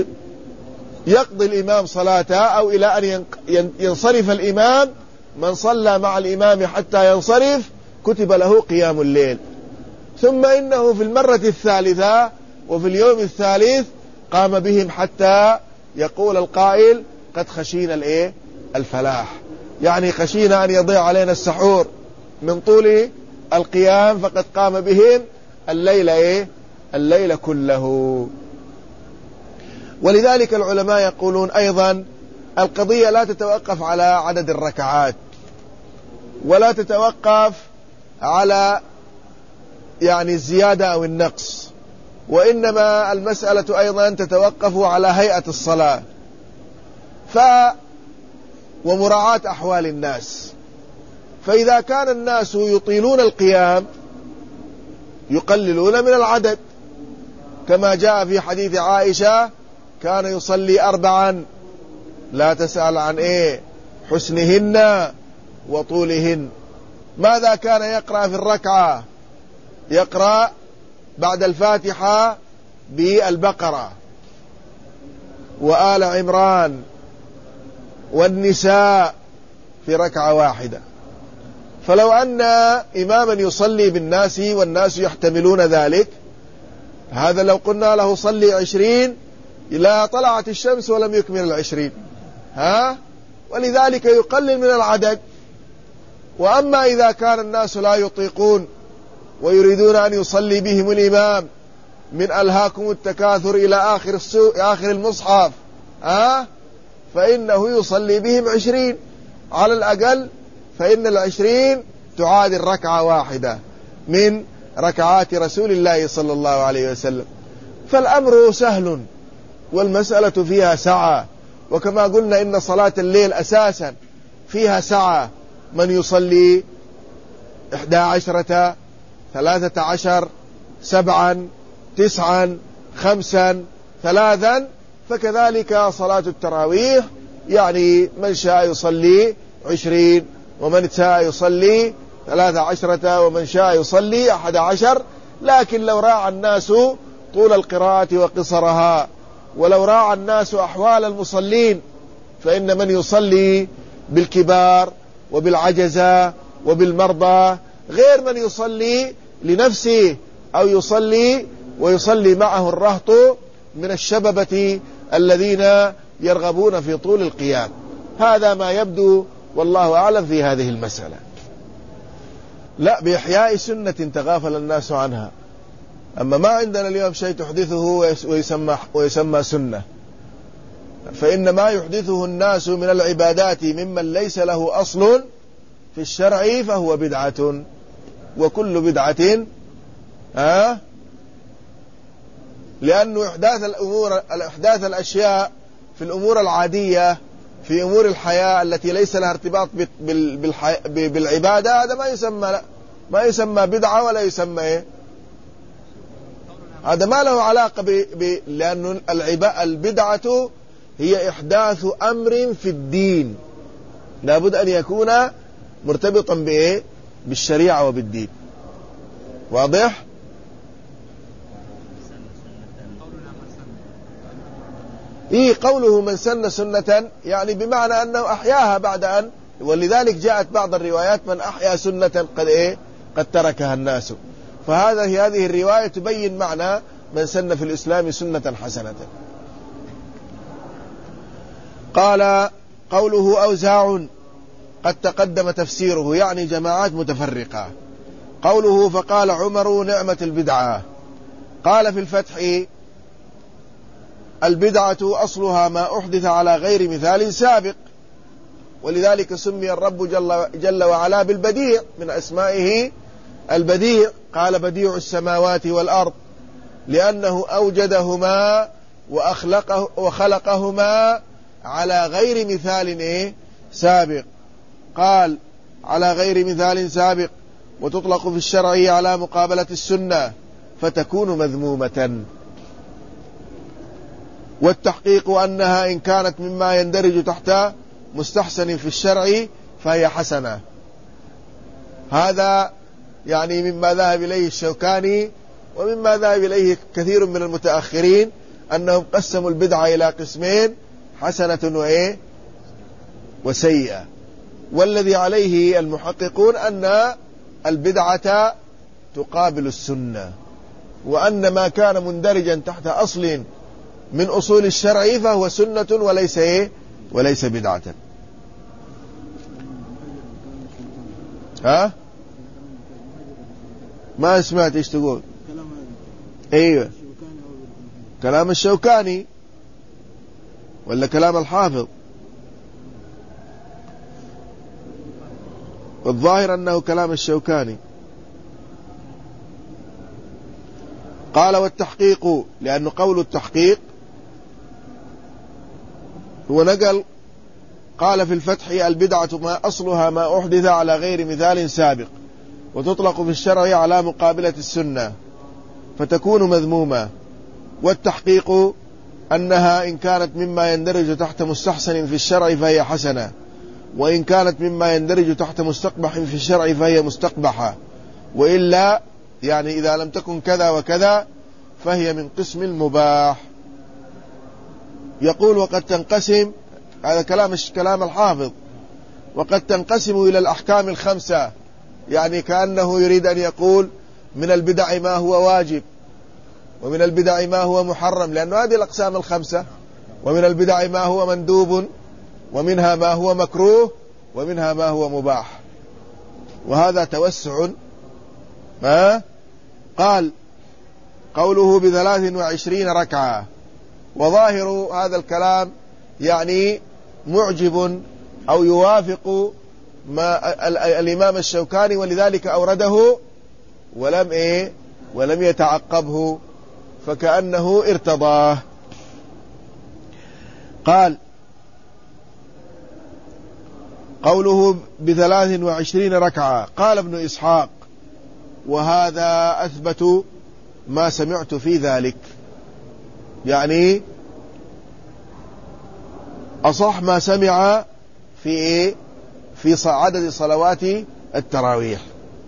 يقضي الإمام صلاته أو إلى أن ينصرف الإمام، من صلى مع الإمام حتى ينصرف كتب له قيام الليل. ثم إنه في المرة الثالثة وفي اليوم الثالث قام بهم حتى يقول القائل قد خشينا الإيه؟ الفلاح، يعني خشينا أن يضيع علينا السحور من طول القيام، فقد قام بهم الليل إيه؟ الليل كله. ولذلك العلماء يقولون أيضا القضية لا تتوقف على عدد الركعات، ولا تتوقف على يعني الزيادة أو النقص، وإنما المسألة أيضا تتوقف على هيئة الصلاة ف ومراعاة أحوال الناس. فإذا كان الناس يطيلون القيام يقللون من العدد، كما جاء في حديث عائشة كان يصلي أربعا لا تسأل عن إيه حسنهن وطولهن. ماذا كان يقرأ في الركعة؟ يقرأ بعد الفاتحة بالبقرة وآل عمران والنساء في ركعة واحدة. فلو أن إماما يصلي بالناس والناس يحتملون ذلك هذا لو قلنا له صلي عشرين لا طلعت الشمس ولم يكمل العشرين، ها؟ ولذلك يقلل من العدد. وأما إذا كان الناس لا يطيقون ويريدون أن يصلي بهم الإمام من ألهاكم التكاثر إلى آخر آخر المصحف، ها؟ فإنه يصلي بهم عشرين على الأقل، فإن العشرين تعادل ركعة واحدة من ركعات رسول الله صلى الله عليه وسلم. فالأمر سهل والمسألة فيها سعة، وكما قلنا إن صلاة الليل أساسا فيها سعة. من يصلي إحدى عشرة، ثلاثة عشر، سبعا، تسعا، خمسا، ثلاثا، فكذلك صلاة التراويح، يعني من شاء يصلي عشرين، ومن شاء يصلي ثلاثة عشرة، ومن شاء يصلي أحد عشر. لكن لو راعى الناس طول القراءة وقصرها، ولو راعى الناس أحوال المصلين، فإن من يصلي بالكبار وبالعجزة وبالمرضى غير من يصلي لنفسه أو يصلي ويصلي معه الرهط من الشببة الذين يرغبون في طول القيام. هذا ما يبدو والله أعلم في هذه المسألة. لا، بإحياء سنة تغافل الناس عنها. أما ما عندنا اليوم شيء تحدثه ويسمى, ويسمى سنة، فإن ما يحدثه الناس من العبادات ممن ليس له أصل في الشرع فهو بدعة، وكل بدعة ها لأنه إحداث الأمور الإحداث الأشياء في الأمور العادية في أمور الحياة التي ليس لها ارتباط بالعبادة، هذا ما يسمى ما يسمى بدعة ولا يسمى إيه؟ هذا ما له علاقة ب... ب... لأن البدعة هي إحداث أمر في الدين لابد أن يكون مرتبطا بإيه؟ بالشريعة وبالدين. واضح؟ إيه قوله من سن سنة يعني بمعنى أنه أحياها بعد أن، ولذلك جاءت بعض الروايات من أحيا سنة قد إيه قد تركها الناس. فهذا هذه الرواية تبين معنى من سن في الإسلام سنة حسنة. قال قوله أوزاع قد تقدم تفسيره، يعني جماعات متفرقة. قوله فقال عمر نعمة البدعة. قال في الفتح البدعة أصلها ما أحدث على غير مثال سابق، ولذلك سمي الرب جل, جل وعلا بالبديع، من أسمائه البديع. قال بديع السماوات والأرض لأنه أوجدهما وأخلقه وخلقهما على غير مثال إيه؟ سابق. قال على غير مثال سابق، وتطلق في الشرع على مقابلة السنة فتكون مذمومة. والتحقيق أنها إن كانت مما يندرج تحت مستحسن في الشرع فهي حسنة. هذا يعني مما ذهب إليه الشوكاني ومما ذهب إليه كثير من المتأخرين، أنهم قسموا البدعة إلى قسمين: حسنة وإيه وسيئة. والذي عليه المحققون أن البدعة تقابل السنة، وأن ما كان مندرجا تحت أصل من أصول الشرع فهو سنة وليس إيه وليس بدعة. ها ما سمعت ايش تقول؟ ايوه كلام الشوكاني ولا كلام الحافظ؟ والظاهر أنه كلام الشوكاني. قال والتحقيق، لأنه قول التحقيق هو نقل. قال في الفتح البدعة ما أصلها ما أحدث على غير مثال سابق، وتطلق في الشرع على مقابلة السنة فتكون مذمومة. والتحقيق أنها إن كانت مما يندرج تحت مستحسن في الشرع فهي حسنة، وإن كانت مما يندرج تحت مستقبح في الشرع فهي مستقبحة، وإلا يعني إذا لم تكن كذا وكذا فهي من قسم المباح. يقول وقد تنقسم، هذا كلام كلام الحافظ، وقد تنقسم إلى الأحكام الخمسة، يعني كأنه يريد أن يقول من البدع ما هو واجب، ومن البدع ما هو محرم، لأن هذه الأقسام الخمسة. ومن البدع ما هو مندوب، ومنها ما هو مكروه، ومنها ما هو مباح. وهذا توسع. ما قال قوله بثلاث وعشرين ركعة، وظاهر هذا الكلام يعني معجب أو يوافق ما الإمام الشوكاني، ولذلك أورده ولم إيه ولم يتعقبه، فكأنه ارتضاه. قال قوله بثلاث وعشرين ركعة، قال ابن إسحاق: وهذا أثبت ما سمعت في ذلك، يعني أصح ما سمع في إيه في عدد صلوات التراويح.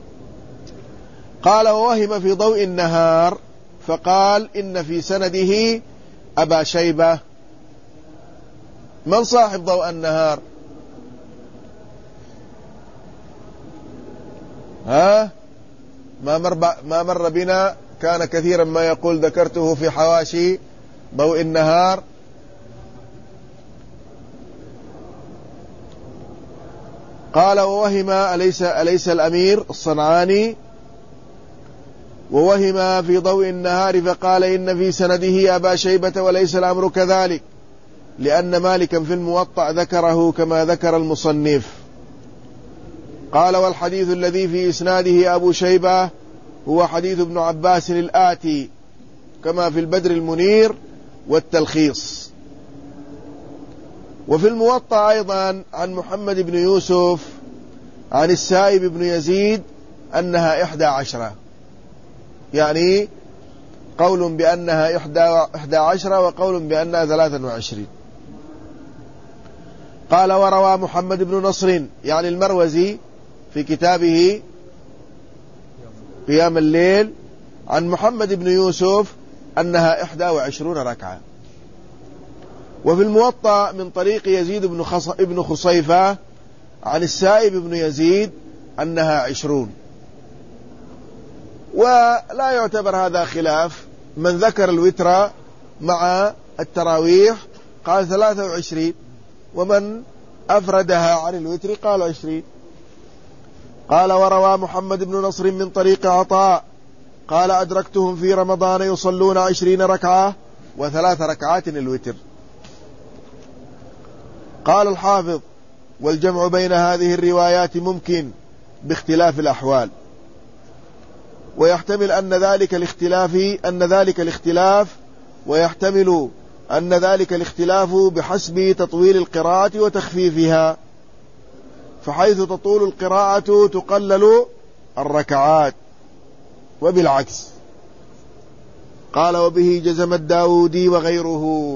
قال: ووهم في ضوء النهار، فقال إن في سنده أبا شيبة. من صاحب ضوء النهار؟ ها ما مر ما مر بنا، كان كثيرا ما يقول ذكرته في حواشي ضوء النهار. قال: ووهم أليس أليس الأمير الصنعاني ووهم في ضوء النهار، فقال إن في سنده أبا شيبة وليس الأمر كذلك، لأن مالكا في الموطأ ذكره كما ذكر المصنف. قال: والحديث الذي في إسناده أبو شيبة هو حديث ابن عباس الآتي، كما في البدر المنير والتلخيص. وفي الموطأ أيضا عن محمد بن يوسف عن السائب بن يزيد أنها إحدى عشرة، يعني قول بأنها إحدى عشرة وقول بأنها ثلاثة وعشرين. قال: وروى محمد بن نصر يعني المروزي في كتابه قيام الليل عن محمد بن يوسف أنها إحدى وعشرون ركعة. وفي الموطأ من طريق يزيد بن, خص... بن خصيفة عن السائب بن يزيد أنها عشرون. ولا يعتبر هذا خلاف، من ذكر الوتر مع التراويح قال ثلاثة وعشرين، ومن أفردها عن الوتر قال عشرين. قال: وروى محمد بن نصر من طريق عطاء قال: أدركتهم في رمضان يصلون عشرين ركعة وثلاث ركعات الوتر. قال الحافظ: والجمع بين هذه الروايات ممكن باختلاف الأحوال، ويحتمل أن ذلك الاختلاف أن ذلك الاختلاف ويحتمل أن ذلك الاختلاف بحسب تطويل القراءة وتخفيفها، فحيث تطول القراءة تقلل الركعات، وبالعكس. قال: وبه جزم الداودي وغيره.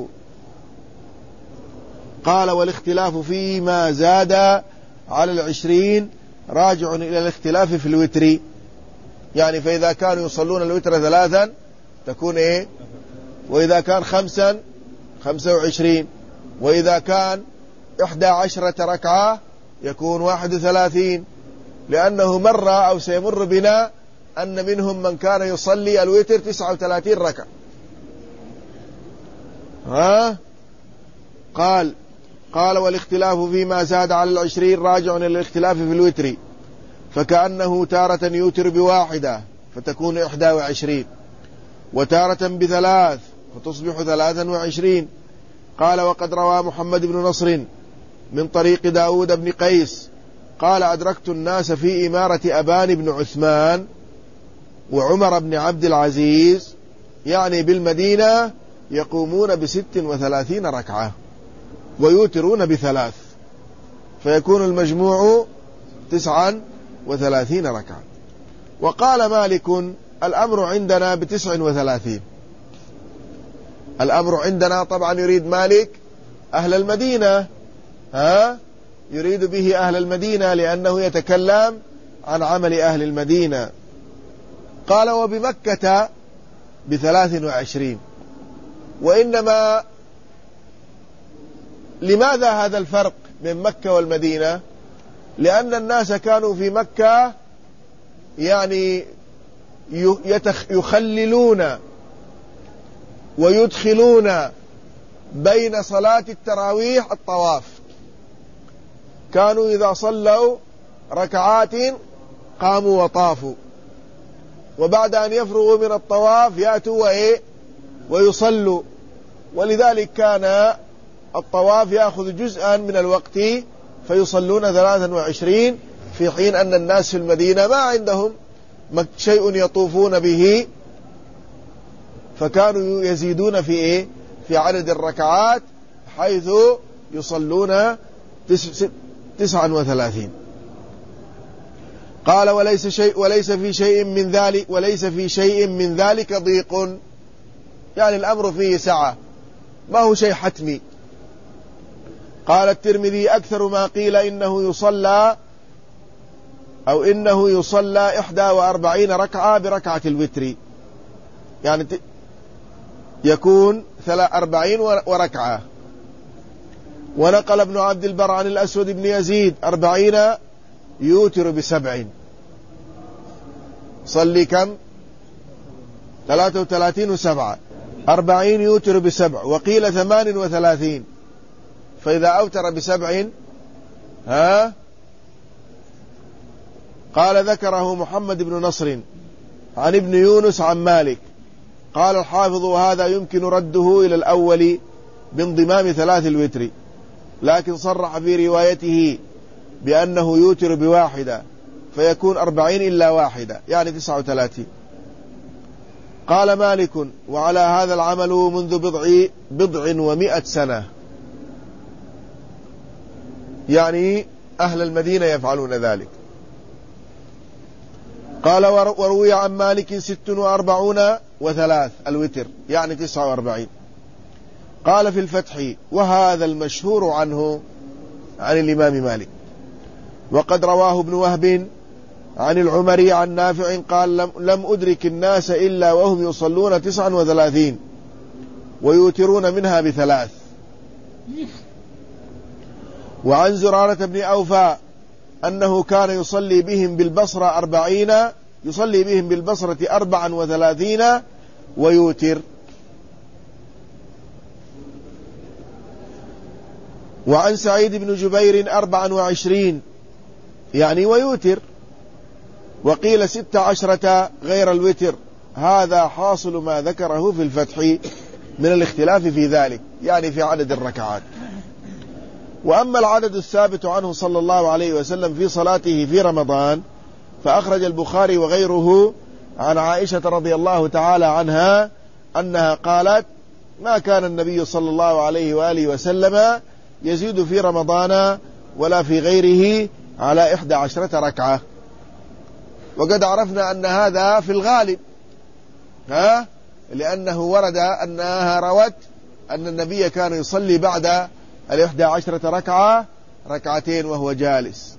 قال: والاختلاف فيما زاد على العشرين راجع إلى الاختلاف في الوتر، يعني فإذا كانوا يصلون الوتر ثلاثا تكون إيه، وإذا كان خمسا خمسة وعشرين، وإذا كان إحدى عشرة ركعة يكون واحد وثلاثين، لأنه مر أو سيمر بنا أن منهم من كان يصلي الوتر تسعة وثلاثين ركعة. ها قال قال والاختلاف فيما زاد على العشرين راجع إلى الاختلاف في الوتر، فكأنه تارة يوتر بواحدة فتكون إحدى وعشرين، وتارة بثلاث فتصبح ثلاثا وعشرين. قال: وقد روى محمد بن نصر من طريق داود بن قيس قال: أدركت الناس في إمارة أبان بن عثمان وعمر بن عبد العزيز، يعني بالمدينة، يقومون بست وثلاثين ركعة ويوترون بثلاث، فيكون المجموع تسعا وثلاثين ركعة. وقال مالك: الأمر عندنا بتسع وثلاثين. الأمر عندنا طبعا يريد مالك أهل المدينة، ها يريد به أهل المدينة، لأنه يتكلم عن عمل أهل المدينة. قال: وبمكة بثلاث وعشرين. وإنما لماذا هذا الفرق بين مكة والمدينة؟ لأن الناس كانوا في مكة يعني يخللون ويدخلون بين صلاة التراويح الطواف. كانوا إذا صلوا ركعات قاموا وطافوا، وبعد أن يفرغوا من الطواف يأتوا وإيه ويصلوا. ولذلك كان الطواف يأخذ جزءا من الوقت فيصلون ثلاثا وعشرين، في حين أن الناس في المدينة ما عندهم شيء يطوفون به، فكانوا يزيدون في إيه في عدد الركعات حيث يصلون تسعا وثلاثين. قال وليس شيء وليس في شيء من ذلك وليس في شيء من ذلك ضيق، يعني الأمر فيه سعة، ما هو شيء حتمي. قال الترمذي أكثر ما قيل إنه يصلى أو إنه يصلى إحدى وأربعين ركعة بركعة الوتر، يعني يكون أربعين وركعة. ونقل ابن عبد البر عن الأسود بن يزيد أربعين يوتر بسبع، صلي كم ثلاثة وثلاثين وسبعة، أربعين يوتر بسبع. وقيل ثمان وثلاثين، فإذا أوتر بسبع ها. قال ذكره محمد بن نصر عن ابن يونس عن مالك. قال الحافظ وهذا يمكن رده إلى الأول بانضمام ثلاث الوتر، لكن صرح في روايته بأنه يوتر بواحدة فيكون أربعين إلا واحدة، يعني تسعة وثلاثين. قال مالك وعلى هذا العمل منذ بضع, بضع ومئة سنة، يعني أهل المدينة يفعلون ذلك. قال وروي عن مالك ست وأربعون وثلاث الوتر، يعني تسعة وأربعين. قال في الفتح وهذا المشهور عنه عن الإمام مالك. وقد رواه ابن وهب عن العمري عن نافع قال لم, لم أدرك الناس إلا وهم يصلون تسعا وثلاثين ويوترون منها بثلاث. وعن زرارة بن أوفى أنه كان يصلي بهم بالبصرة أربعين يصلي بهم بالبصرة أربعا وثلاثين ويوتر. وعن سعيد بن جبير أربعا وعشرين يعني ويوتر. وقيل ست عشرة غير الوتر. هذا حاصل ما ذكره في الفتح من الاختلاف في ذلك، يعني في عدد الركعات. وأما العدد الثابت عنه صلى الله عليه وسلم في صلاته في رمضان فأخرج البخاري وغيره عن عائشة رضي الله تعالى عنها أنها قالت ما كان النبي صلى الله عليه وآله وسلم يزيد في رمضان ولا في غيره على إحدى عشرة ركعة. وقد عرفنا أن هذا في الغالب، ها لأنه ورد أنها روت أن النبي كان يصلي بعد الإحدى عشرة ركعة ركعتين وهو جالس،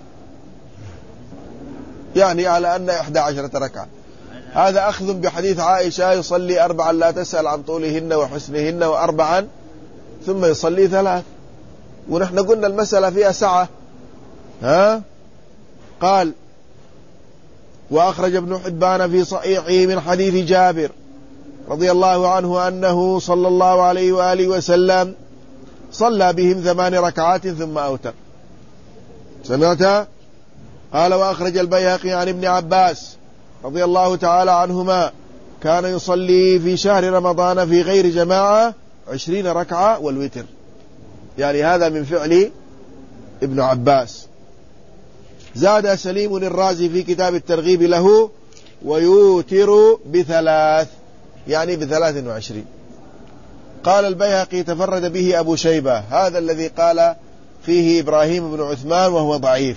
يعني على أن إحدى عشرة ركعة. هذا أخذ بحديث عائشة يصلي أربعا لا تسأل عن طولهن وحسنهن وأربعا ثم يصلي ثلاث، ونحن قلنا المسألة فيها سعة. ها قال وأخرج ابن حبان في صحيحه من حديث جابر رضي الله عنه أنه صلى الله عليه وآله وسلم صلى بهم ثمان ركعات ثم أوتر. سمعت؟ قال وأخرج البيهقي عن ابن عباس رضي الله تعالى عنهما كان يصلي في شهر رمضان في غير جماعة عشرين ركعة والوتر، يعني هذا من فعل ابن عباس. زاد سليم الرازي في كتاب الترغيب له ويوتر بثلاث، يعني بثلاث وعشرين. قال البيهقي تفرد به أبو شيبة، هذا الذي قال فيه إبراهيم بن عثمان وهو ضعيف.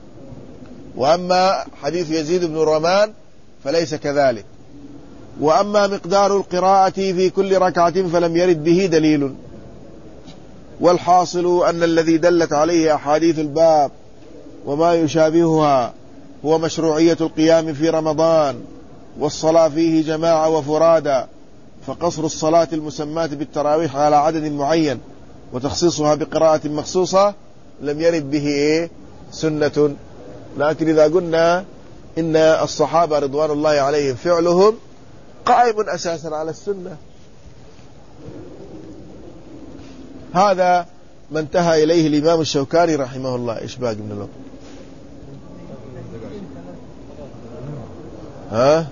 وأما حديث يزيد بن رومان فليس كذلك. وأما مقدار القراءة في كل ركعة فلم يرد به دليل. والحاصل أن الذي دلت عليه أحاديث الباب وما يشابهها هو مشروعية القيام في رمضان والصلاة فيه جماعة وفرادى، فقصر الصلاة المسماة بالتراويح على عدد معين وتخصيصها بقراءة مخصوصة لم يرد به إيه سنة. لكن إذا قلنا إن الصحابة رضوان الله عليهم فعلهم قائم أساسا على السنة، هذا ما انتهى إليه الإمام الشوكاني رحمه الله. إيش باقي من الوقت؟ ها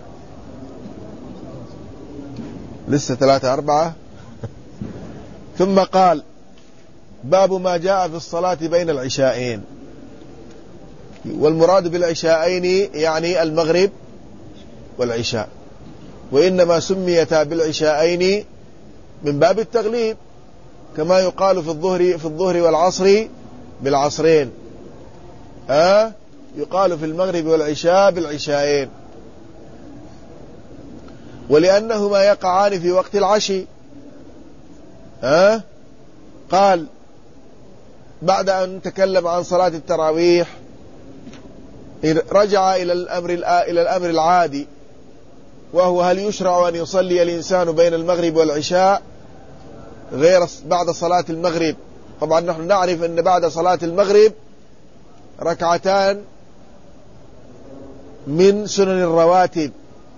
لسه ثلاثة أربعة. ثم قال: باب ما جاء في الصلاة بين العشاءين. والمراد بالعشاءين يعني المغرب والعشاء، وإنما سميتا بالعشاءين من باب التغليب، كما يقال في الظهر في الظهر والعصر بالعصرين، أه؟ يقال في المغرب والعشاء بالعشاءين، ولأنهما يقعان في وقت العشي. أه؟ قال بعد أن تكلم عن صلاة التراويح رجع إلى الأمر إلى الأمر العادي، وهو هل يشرع أن يصلي الإنسان بين المغرب والعشاء غير بعد صلاة المغرب؟ طبعا نحن نعرف أن بعد صلاة المغرب ركعتان من سنن الرواتب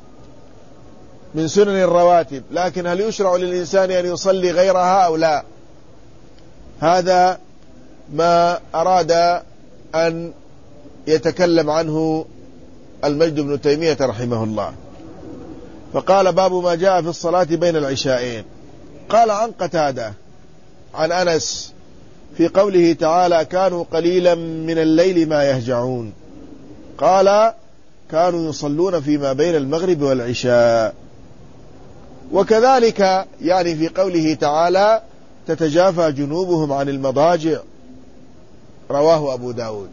من سنن الرواتب لكن هل يشرع للإنسان أن يصلي غيرها أو لا؟ هذا ما أراد أن يتكلم عنه المجد بن تيمية رحمه الله. فقال: باب ما جاء في الصلاة بين العشاءين. قال عن قتادة عن أنس في قوله تعالى: كانوا قليلا من الليل ما يهجعون. قال: كانوا يصلون فيما بين المغرب والعشاء. وكذلك يعني في قوله تعالى: تتجافى جنوبهم عن المضاجع. رواه أبو داود.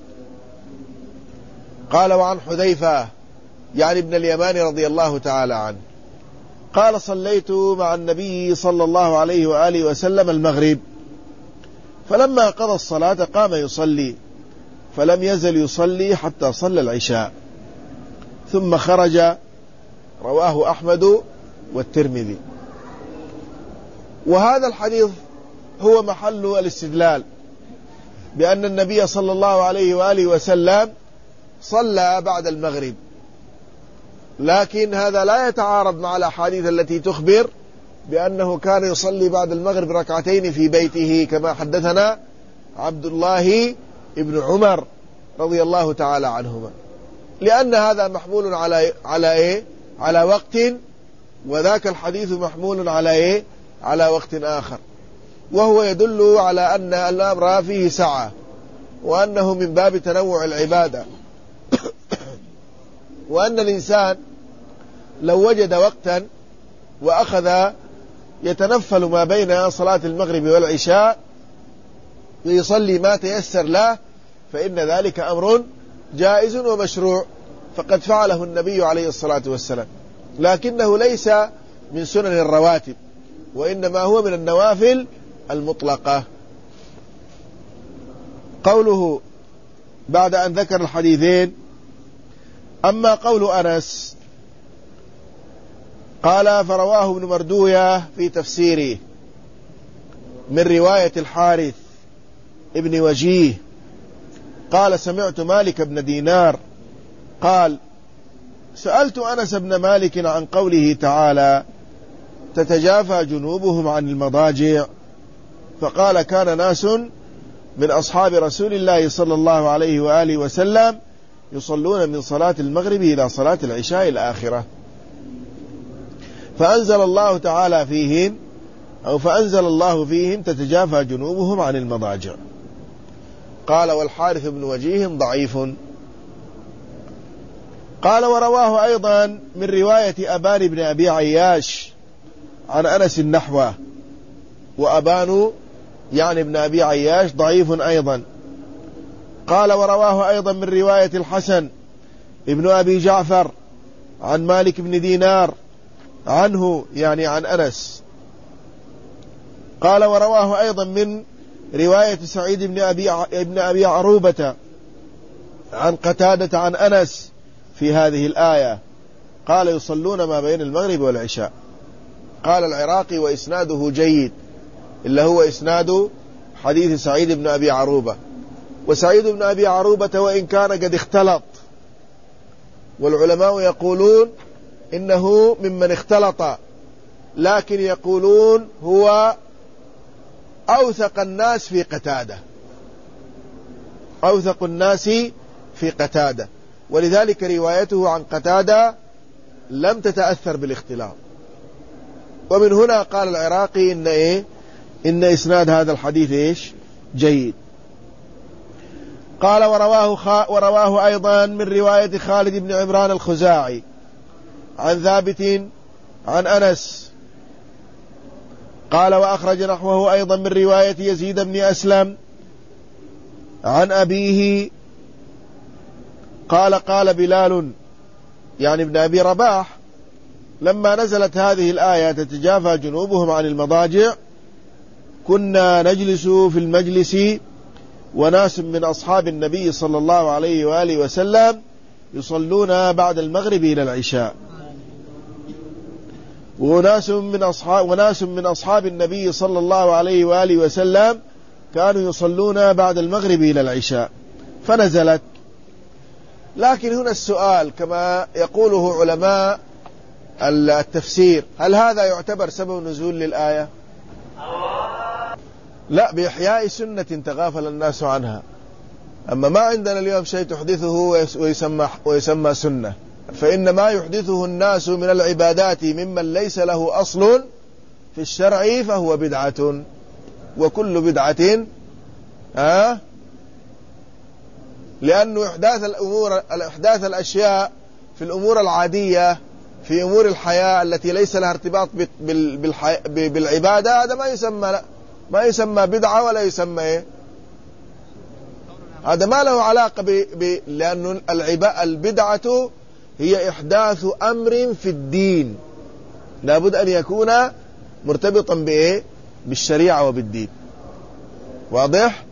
قال: وعن حذيفة يعني ابن اليمان رضي الله تعالى عنه قال: صليت مع النبي صلى الله عليه وآله وسلم المغرب، فلما قضى الصلاة قام يصلي، فلم يزل يصلي حتى صلى العشاء ثم خرج. رواه أحمد والترمذي. وهذا الحديث هو محل الاستدلال بأن النبي صلى الله عليه وآله وسلم صلى بعد المغرب، لكن هذا لا يتعارض مع الأحاديث التي تخبر بأنه كان يصلي بعد المغرب ركعتين في بيته، كما حدثنا عبد الله ابن عمر رضي الله تعالى عنهما، لأن هذا محمول على على إيه؟ على وقت، وذاك الحديث محمول على إيه؟ على وقت آخر، وهو يدل على أن الأمر فيه سعة، وأنه من باب تنوع العبادة، وأن الإنسان لو وجد وقتا وأخذ يتنفل ما بين صلاة المغرب والعشاء ويصلي ما تيسر له فإن ذلك أمر جائز ومشروع، فقد فعله النبي عليه الصلاة والسلام، لكنه ليس من سنن الرواتب، وإنما هو من النوافل المطلقة. قوله بعد أن ذكر الحديثين: أما قول أنس قال: فرواه ابن مردوية في تفسيره من رواية الحارث ابن وجيه قال: سمعت مالك بن دينار قال: سألت أنس بن مالك عن قوله تعالى: تتجافى جنوبهم عن المضاجع، فقال: كان ناس من أصحاب رسول الله صلى الله عليه وآله وسلم يصلون من صلاة المغرب إلى صلاة العشاء الآخرة، فأنزل الله تعالى فيهم أو فأنزل الله فيهم تتجافى جنوبهم عن المضاجع. قال: والحارث بن وجيه ضعيف. قال: ورواه أيضا من رواية أبان بن أبي عياش عن أنس النحوة، وأبان يعني ابن أبي عياش ضعيف أيضا. قال: ورواه أيضا من رواية الحسن ابن أبي جعفر عن مالك بن دينار عنه يعني عن أنس. قال: ورواه أيضا من رواية سعيد بن أبي, ابن أبي عروبة عن قتادة عن أنس في هذه الآية. قال: يصلون ما بين المغرب والعشاء. قال العراقي: وإسناده جيد، إلا هو إسناد حديث سعيد بن أبي عروبة. وسعيد بن أبي عروبة وإن كان قد اختلط، والعلماء يقولون إنه ممن اختلط، لكن يقولون هو أوثق الناس في قتادة، أوثق الناس في قتادة، ولذلك روايته عن قتادة لم تتأثر بالاختلاط. ومن هنا قال العراقي إن إيه إن إسناد هذا الحديث إيش جيد. قال ورواه, خ... ورواه أيضا من رواية خالد بن عمران الخزاعي عن ثابت عن أنس قال وأخرج نحوه أيضا من رواية يزيد بن أسلم عن أبيه قال قال بلال يعني ابن أبي رباح لما نزلت هذه الآية تتجافى جنوبهم عن المضاجع كنا نجلس في المجلس وناس من أصحاب النبي صلى الله عليه وآله وسلم يصلون بعد المغرب إلى العشاء، وناس من أصحاب, وناس من أصحاب النبي صلى الله عليه وآله وسلم كانوا يصلون بعد المغرب إلى العشاء فنزلت. لكن هنا السؤال كما يقوله علماء التفسير، هل هذا يعتبر سبب نزول للآية؟ لا، بإحياء سنة تغافل الناس عنها. أما ما عندنا اليوم شيء تحدثه ويسمى, ويسمى سنة، فإن ما يحدثه الناس من العبادات ممن ليس له أصل في الشرع فهو بدعة، وكل بدعة آه لأنه إحداث الأمور الإحداث الأشياء في الأمور العادية في أمور الحياة التي ليس لها ارتباط بالعبادة هذا ما يسمى ما يسمى بدعة ولا يسمى إيه؟ هذا ما له علاقة ب... ب... لأن البدعة هي إحداث أمر في الدين لابد أن يكون مرتبطا بإيه؟ بالشريعة وبالدين. واضح؟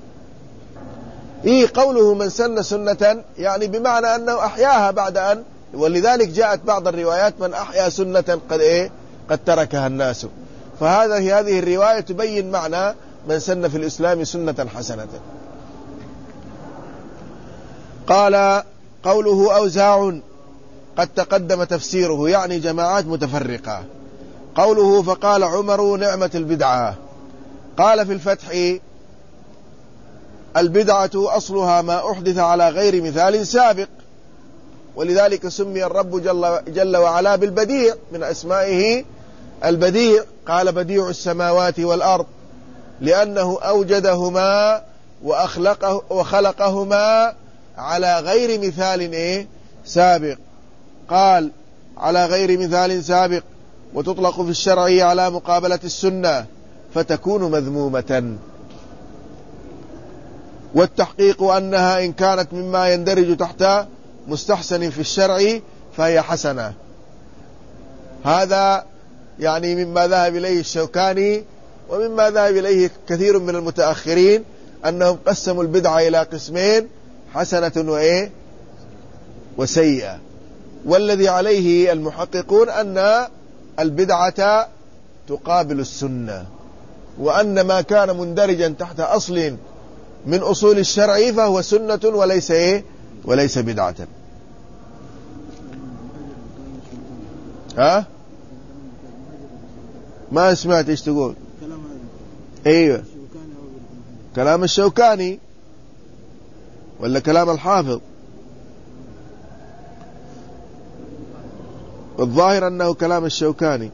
إيه قوله من سن سنة يعني بمعنى أنه أحياها بعد أن، ولذلك جاءت بعض الروايات من أحيا سنة قد إيه قد تركها الناس، فهذه هذه الرواية تبين معنى من سن في الإسلام سنة حسنة. قال قوله أوزاع قد تقدم تفسيره يعني جماعات متفرقة. قوله فقال عمر نعمة البدعة. قال في الفتح البدعة أصلها ما أحدث على غير مثال سابق، ولذلك سمي الرب جل, جل وعلا بالبديع، من أسمائه البديع. قال بديع السماوات والأرض لأنه أوجدهما وأخلقه وخلقهما على غير مثال إيه؟ سابق. قال على غير مثال سابق وتطلق في الشرع على مقابلة السنة فتكون مذمومة. والتحقيق أنها إن كانت مما يندرج تحت مستحسن في الشرع فهي حسنة. هذا يعني مما ذهب إليه الشوكاني ومما ذهب إليه كثير من المتأخرين أنهم قسموا البدعة إلى قسمين، حسنة وإيه وسيئة. والذي عليه المحققون أن البدعة تقابل السنة، وأن ما كان مندرجا تحت أصل من أصول الشرع فهو سنة وليس إيه وليس بدعة. ها ما سمعت ايش تقول؟ ايوه كلام الشوكاني ولا كلام الحافظ؟ الظاهر انه كلام الشوكاني.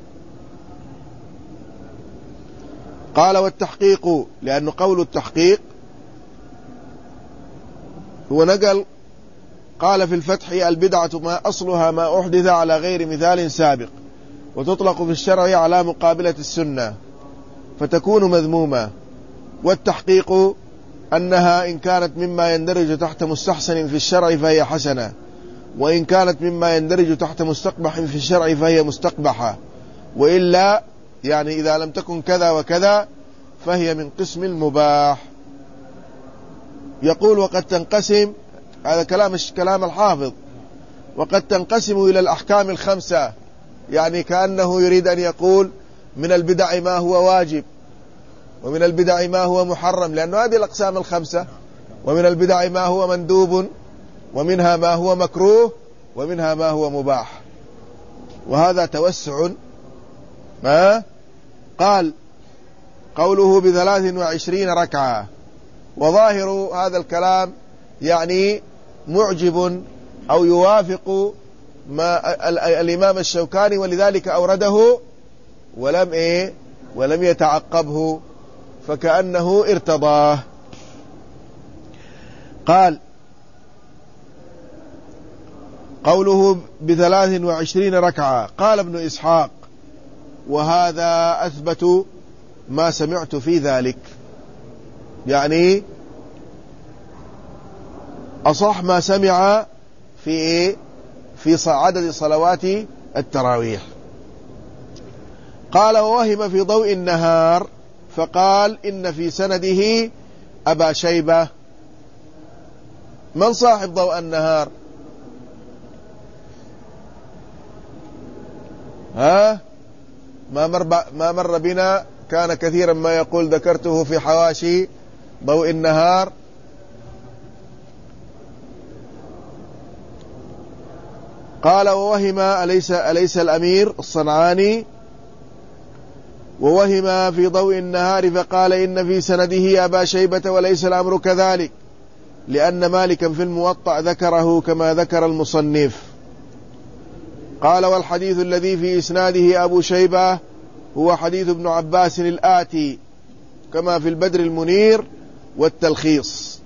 قال والتحقيق، لأنه قول التحقيق هو نقل. قال في الفتح البدعة ما أصلها ما أحدث على غير مثال سابق وتطلق في الشرع على مقابلة السنة فتكون مذمومة. والتحقيق أنها إن كانت مما يندرج تحت مستحسن في الشرع فهي حسنة، وإن كانت مما يندرج تحت مستقبح في الشرع فهي مستقبحة، وإلا يعني إذا لم تكن كذا وكذا فهي من قسم المباح. يقول وقد تنقسم، هذا كلام كلام الحافظ، وقد تنقسم إلى الأحكام الخمسة، يعني كأنه يريد أن يقول من البدع ما هو واجب، ومن البدع ما هو محرم، لأنه هذه الأقسام الخمسة، ومن البدع ما هو مندوب، ومنها ما هو مكروه، ومنها ما هو مباح. وهذا توسع. ما قال قوله بثلاث وعشرين ركعة، وظاهر هذا الكلام يعني معجب أو يوافق ما الإمام الشوكاني، ولذلك أورده ولم إيه ولم يتعقبه، فكأنه ارتضاه. قال قوله بثلاث وعشرين ركعة، قال ابن إسحاق: وهذا أثبت ما سمعت في ذلك، يعني أصح ما سمع في إيه في عدد صلوات التراويح. قال: ووهم في ضوء النهار، فقال إن في سنده أبا شيبة. من صاحب ضوء النهار؟ ها ما مر, ما مر بنا، كان كثيرا ما يقول ذكرته في حواشي ضوء النهار. قال: ووهم أليس, أليس الأمير الصنعاني ووهم في ضوء النهار، فقال إن في سنده أبا شيبة وليس الأمر كذلك، لأن مالكا في الموطأ ذكره كما ذكر المصنف. قال: والحديث الذي في إسناده أبو شيبة هو حديث ابن عباس الآتي كما في البدر المنير والتلخيص.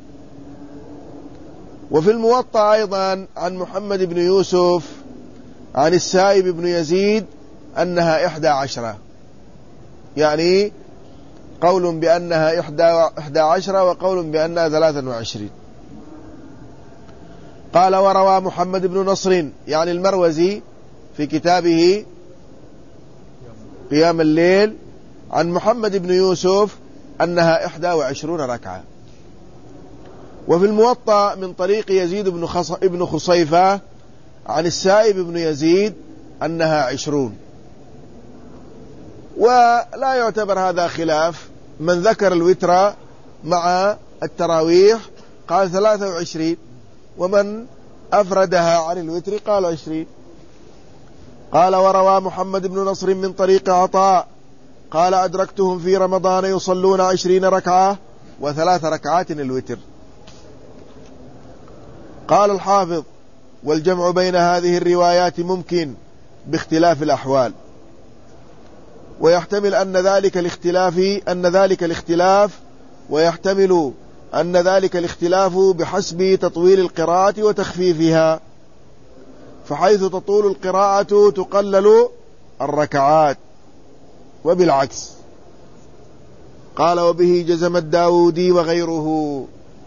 وفي الموطأ أيضا عن محمد بن يوسف عن السائب بن يزيد أنها إحدى عشرة، يعني قول بأنها إحدى عشرة وقول بأنها ثلاثة وعشرين. قال: وروى محمد بن نصر يعني المروزي في كتابه قيام الليل عن محمد بن يوسف أنها إحدى وعشرون ركعة. وفي الموطأ من طريق يزيد بن, خص... بن خصيفة عن السائب بن يزيد أنها عشرون. ولا يعتبر هذا خلاف، من ذكر الوتر مع التراويح قال ثلاثة وعشرين، ومن أفردها عن الوتر قال عشرين. قال: وروى محمد بن نصر من طريق عطاء قال: أدركتهم في رمضان يصلون عشرين ركعة وثلاث ركعات الوتر. قال الحافظ: والجمع بين هذه الروايات ممكن باختلاف الأحوال، ويحتمل أن ذلك الاختلاف أن ذلك الاختلاف ويحتمل أن ذلك الاختلاف بحسب تطويل القراءة وتخفيفها، فحيث تطول القراءة تقلل الركعات، وبالعكس. قال: وبه جزم الداودي وغيره.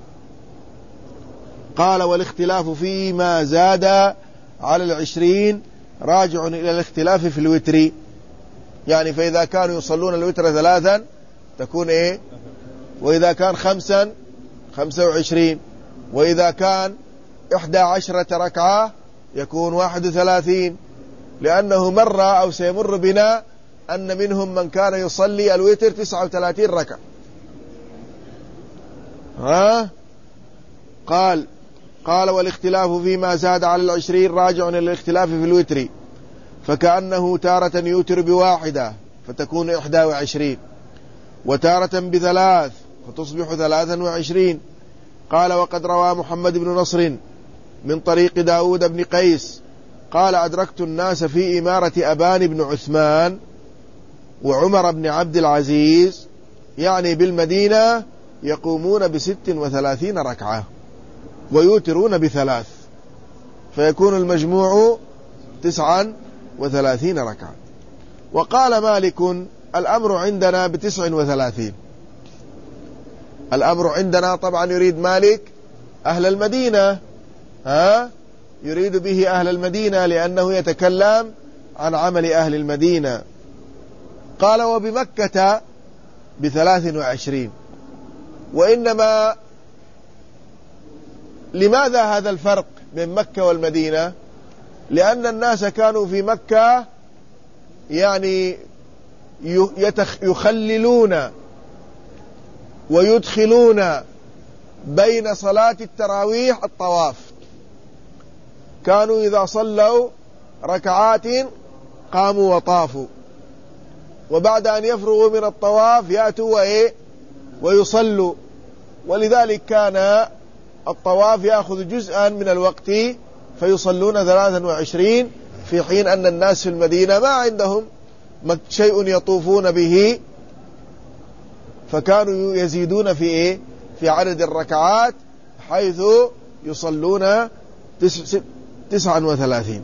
قال: والاختلاف فيما زاد على العشرين راجع إلى الاختلاف في الوتر، يعني فإذا كانوا يصلون الوتر ثلاثا تكون إيه، وإذا كان خمسا خمسة وعشرين، وإذا كان إحدى عشرة ركعة يكون واحد وثلاثين، لأنه مر أو سيمر بنا أن منهم من كان يصلي الوتر تسعة وثلاثين ركعة. ها قال قال والاختلاف فيما زاد على العشرين راجع إلى الاختلاف في الوتر، فكأنه تارة يوتر بواحدة فتكون إحدى وعشرين، وتارة بثلاث فتصبح ثلاثا وعشرين. قال: وقد روى محمد بن نصر من طريق داود بن قيس قال: أدركت الناس في إمارة أبان بن عثمان وعمر بن عبد العزيز، يعني بالمدينة، يقومون بست وثلاثين ركعة ويوترون بثلاث، فيكون المجموع تسعا وثلاثين ركعة. وقال مالك: الأمر عندنا بتسع وثلاثين. الأمر عندنا طبعا يريد مالك أهل المدينة، ها يريد به أهل المدينة لأنه يتكلم عن عمل أهل المدينة. قال: وبمكة بثلاث وعشرين. وإنما لماذا هذا الفرق بين مكة والمدينة؟ لأن الناس كانوا في مكة يعني يخللون ويدخلون بين صلاة التراويح الطواف، كانوا إذا صلوا ركعات قاموا وطافوا، وبعد أن يفرغوا من الطواف يأتوا وإيه ويصلوا. ولذلك كان الطواف يأخذ جزءا من الوقت فيصلون ثلاثا وعشرين، في حين أن الناس في المدينة ما عندهم شيء يطوفون به، فكانوا يزيدون في إيه في عدد الركعات حيث يصلون تسعا وثلاثين.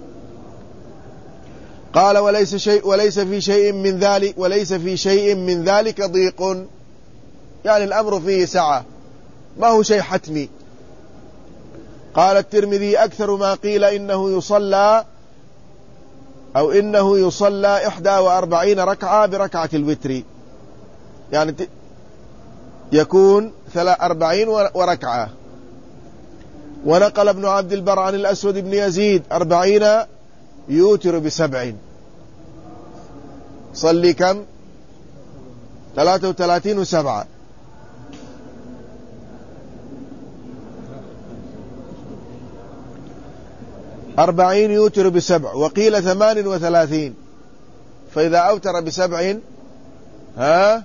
قال وليس شيء وليس في شيء من ذلك وليس في شيء من ذلك ضيق، يعني الأمر فيه سعة، ما هو شيء حتمي. قال الترمذي أكثر ما قيل إنه يصلى أو إنه يصلى إحدى وأربعين ركعة بركعة الوتر، يعني يكون أربعين وركعة. ونقل ابن عبد البر عن الأسود بن يزيد أربعين يوتر بسبع، صلي كم ثلاثة وثلاثين وسبعة. أربعين يوتر بسبع، وقيل ثمان وثلاثين، فإذا أوتر بسبع ها.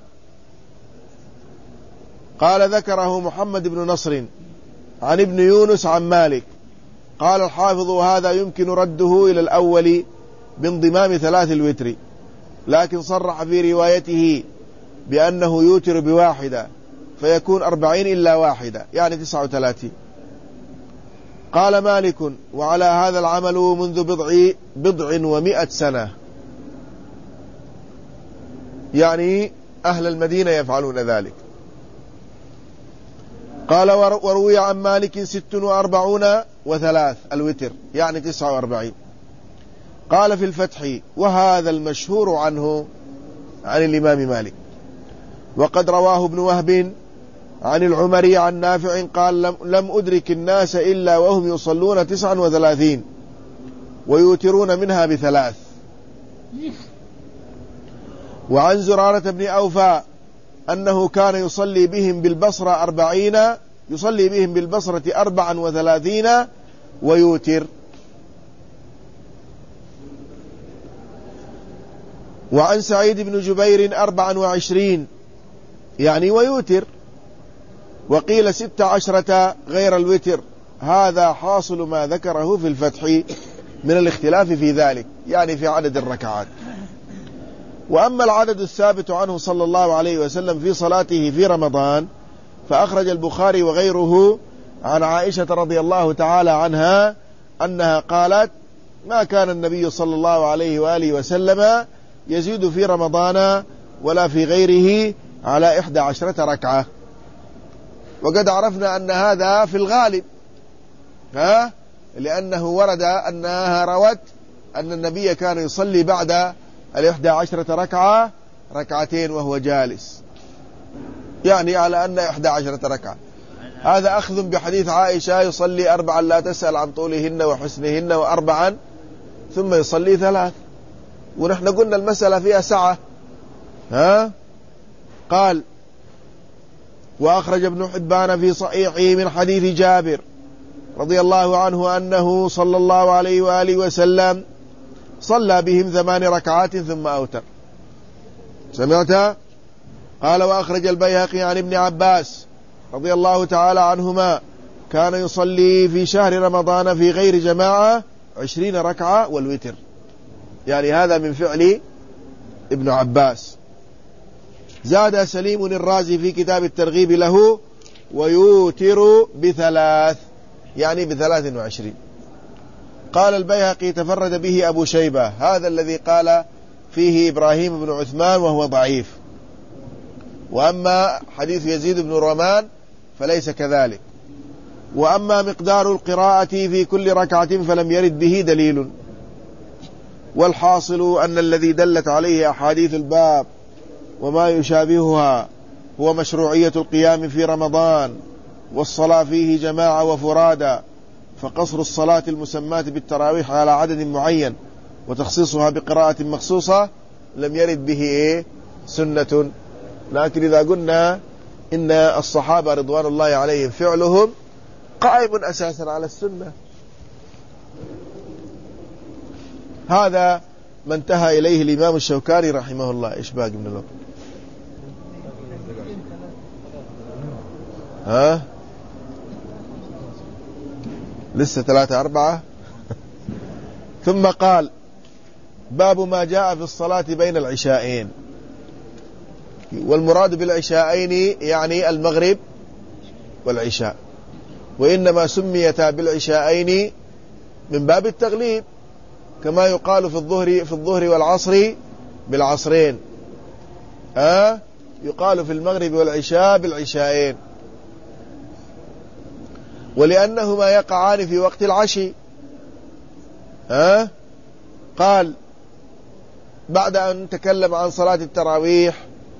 قال ذكره محمد بن نصر عن ابن يونس عن مالك. قال الحافظ هذا يمكن رده إلى الأول بانضمام ثلاث الوتر، لكن صرح في روايته بأنه يوتر بواحدة فيكون أربعين إلا واحدة، يعني تسعة وثلاثين. قال مالك وعلى هذا العمل منذ بضع, بضع ومئة سنة، يعني أهل المدينة يفعلون ذلك. قال وروي عن مالك ست وأربعون وثلاث الوتر، يعني تسعة وأربعين. قال في الفتح وهذا المشهور عنه عن الإمام مالك. وقد رواه ابن وهب عن العمري عن نافع قال لم, لم أدرك الناس إلا وهم يصلون تسعا وثلاثين ويوترون منها بثلاث. وعن زرارة بن أوفى أنه كان يصلي بهم بالبصرة أربعين يصلي بهم بالبصرة أربعا وثلاثين ويوتر. وعن سعيد بن جبير أربعا وعشرين يعني ويوتر. وقيل ست عشرة غير الوتر، هذا حاصل ما ذكره في الفتح من الاختلاف في ذلك، يعني في عدد الركعات. وأما العدد الثابت عنه صلى الله عليه وسلم في صلاته في رمضان فأخرج البخاري وغيره عن عائشة رضي الله تعالى عنها أنها قالت ما كان النبي صلى الله عليه وآله وسلم يزيد في رمضان ولا في غيره على إحدى عشرة ركعة. وقد عرفنا أن هذا في الغالب، ها، لأنه ورد أنها روت أن النبي كان يصلي بعد الإحدى عشرة ركعة ركعتين وهو جالس، يعني على أن إحدى عشرة ركعة. هذا أخذ بحديث عائشة يصلي أربعا لا تسأل عن طولهن وحسنهن وأربعا ثم يصلي ثلاث، ونحن قلنا المسألة فيها سعة. ها قال وأخرج ابن حبان في صحيحه من حديث جابر رضي الله عنه أنه صلى الله عليه وآله وسلم صلى بهم ثمان ركعات ثم أوتر. سمعت؟ قال وأخرج البيهقي عن ابن عباس رضي الله تعالى عنهما كان يصلي في شهر رمضان في غير جماعة عشرين ركعة والوتر، يعني هذا من فعل ابن عباس. زاد سليم الرازي في كتاب الترغيب له ويوتر بثلاث، يعني بثلاث وعشرين. قال البيهقي تفرد به أبو شيبة، هذا الذي قال فيه إبراهيم بن عثمان وهو ضعيف. وأما حديث يزيد بن رومان فليس كذلك. وأما مقدار القراءة في كل ركعة فلم يرد به دليل. والحاصل أن الذي دلت عليه أحاديث الباب وما يشابهها هو مشروعية القيام في رمضان والصلاة فيه جماعة وفرادى، فقصر الصلاة المسماة بالتراويح على عدد معين وتخصيصها بقراءة مخصوصة لم يرد به إيه سنة. لكن إذا قلنا إن الصحابة رضوان الله عليهم فعلهم قائم أساسا على السنة. هذا ما انتهى إليه الإمام الشوكاني رحمه الله. إيش باقي من الوقت؟ ها لسه ثلاثة أربعة. ثم قال باب ما جاء في الصلاة بين العشاءين. والمراد بالعشاءين يعني المغرب والعشاء، وإنما سميتا بالعشاءين من باب التغليب، كما يقال في الظهر في الظهر والعصر بالعصرين، أه؟ يقال في المغرب والعشاء بالعشاءين، ولأنهما يقعان في وقت العشي. أه؟ قال بعد أن تكلم عن صلاة التراويح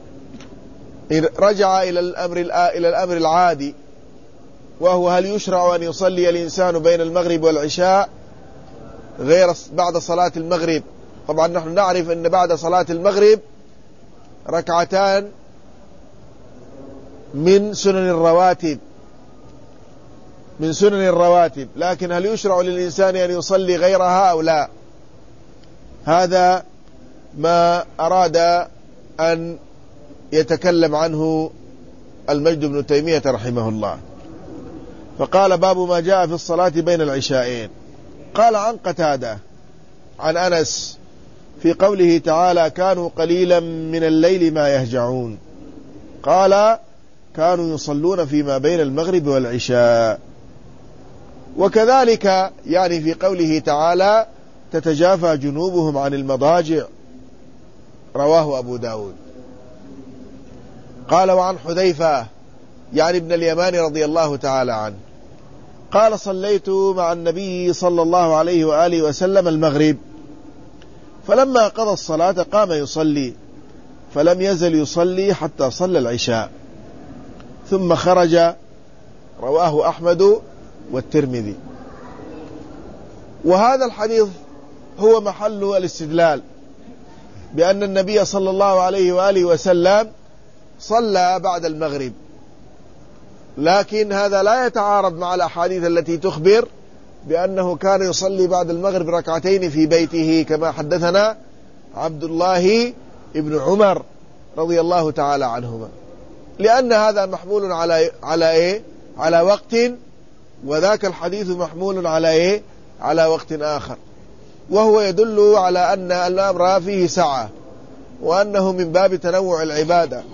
رجع إلى الأمر إلى الأمر العادي، وهو هل يشرع أن يصلي الإنسان بين المغرب والعشاء غير بعد صلاة المغرب؟ طبعا نحن نعرف أن بعد صلاة المغرب ركعتان من سنن الرواتب من سنن الرواتب لكن هل يشرع للإنسان أن يصلي غيرها أو لا؟ هذا ما أراد أن يتكلم عنه المجد بن تيمية رحمه الله. فقال باب ما جاء في الصلاة بين العشاءين. قال عن قتادة عن أنس في قوله تعالى كانوا قليلا من الليل ما يهجعون، قال كانوا يصلون فيما بين المغرب والعشاء. وكذلك يعني في قوله تعالى تتجافى جنوبهم عن المضاجع، رواه أبو داود. قال وعن حذيفة يعني ابن اليمان رضي الله تعالى عنه قال صليت مع النبي صلى الله عليه وآله وسلم المغرب، فلما قضى الصلاة قام يصلي، فلم يزل يصلي حتى صلى العشاء ثم خرج، رواه أحمد والترمذي. وهذا الحديث هو محل الاستدلال بأن النبي صلى الله عليه وآله وسلم صلى بعد المغرب، لكن هذا لا يتعارض مع الأحاديث التي تخبر بأنه كان يصلي بعد المغرب ركعتين في بيته، كما حدثنا عبد الله ابن عمر رضي الله تعالى عنهما، لأن هذا محمول على على إيه؟ على وقت، وذاك الحديث محمول على إيه؟ على وقت آخر، وهو يدل على أن الأمر فيه سعة، وأنه من باب تنوع العبادة،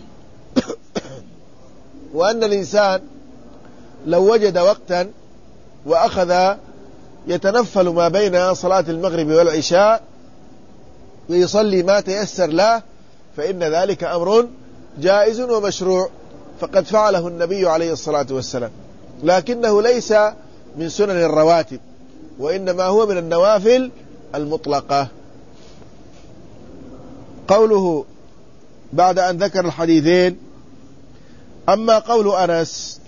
وأن الإنسان لو وجد وقتا وأخذ يتنفل ما بين صلاة المغرب والعشاء ويصلي ما تيسر له فإن ذلك أمر جائز ومشروع، فقد فعله النبي عليه الصلاة والسلام، لكنه ليس من سنن الرواتب، وإنما هو من النوافل المطلقة. قوله بعد أن ذكر الحديثين: أما قول أنس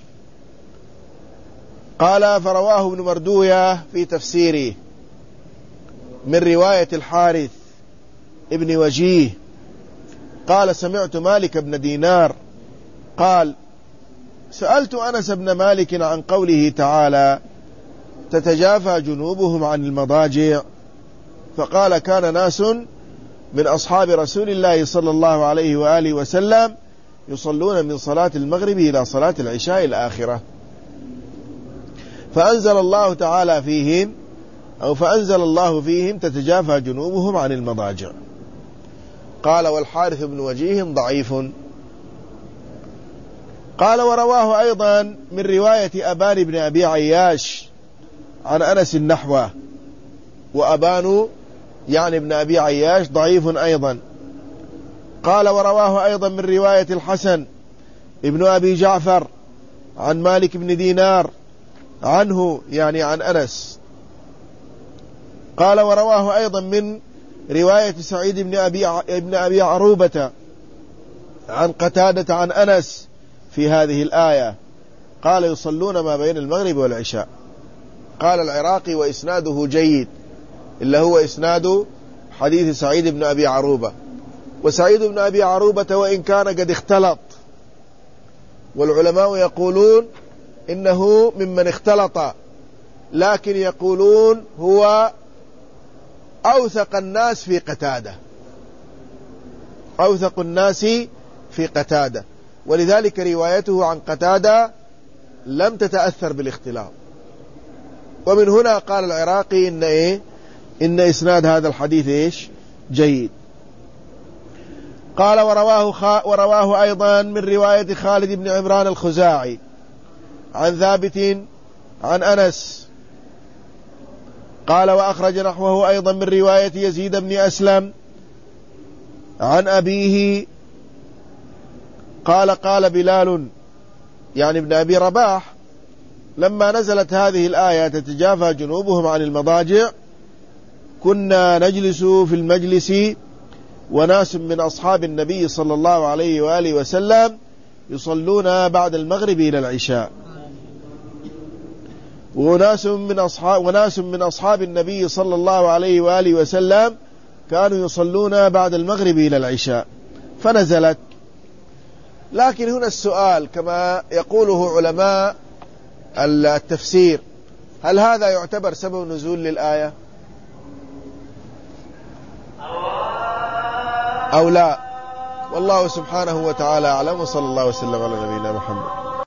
قال فرواه ابن مردوية في تفسيره من رواية الحارث ابن وجيه قال سمعت مالك بن دينار قال سألت أنس بن مالك عن قوله تعالى تتجافى جنوبهم عن المضاجع، فقال كان ناس من أصحاب رسول الله صلى الله عليه وآله وسلم يصلون من صلاة المغرب إلى صلاة العشاء الآخرة، فأنزل الله تعالى فيهم أو فأنزل الله فيهم تتجافى جنوبهم عن المضاجع. قال والحارث بن وجيه ضعيف. قال ورواه أيضا من رواية أبان بن أبي عياش عن أنس النحوة، وأبان يعني ابن أبي عياش ضعيف أيضا. قال ورواه أيضا من رواية الحسن ابن أبي جعفر عن مالك بن دينار عنه يعني عن أنس. قال ورواه أيضا من رواية سعيد بن أبي, ابن أبي عروبة عن قتادة عن أنس في هذه الآية، قال يصلون ما بين المغرب والعشاء. قال العراقي وإسناده جيد، إلا هو إسناد حديث سعيد بن أبي عروبة. وسعيد بن أبي عروبة وإن كان قد اختلط، والعلماء يقولون إنه ممن اختلط، لكن يقولون هو أوثق الناس في قتادة، أوثق الناس في قتادة، ولذلك روايته عن قتادة لم تتأثر بالاختلاط. ومن هنا قال العراقي إن إيه إن إسناد هذا الحديث إيش جيد. قال ورواه, خ... ورواه أيضا من رواية خالد بن عمران الخزاعي عن ثابت عن أنس قال وأخرج نحوه أيضا من رواية يزيد بن أسلم عن أبيه قال قال بلال يعني ابن أبي رباح لما نزلت هذه الآية تتجافى جنوبهم عن المضاجع كنا نجلس في المجلس وناس من أصحاب النبي صلى الله عليه وآله وسلم يصلون بعد المغرب إلى العشاء، وناس من أصحاب وناس من أصحاب النبي صلى الله عليه وآله وسلم كانوا يصلون بعد المغرب إلى العشاء فنزلت. لكن هنا السؤال كما يقوله علماء التفسير، هل هذا يعتبر سبب نزول للآية أو لا؟ والله سبحانه وتعالى أعلم، وصلى الله وسلم على نبينا محمد.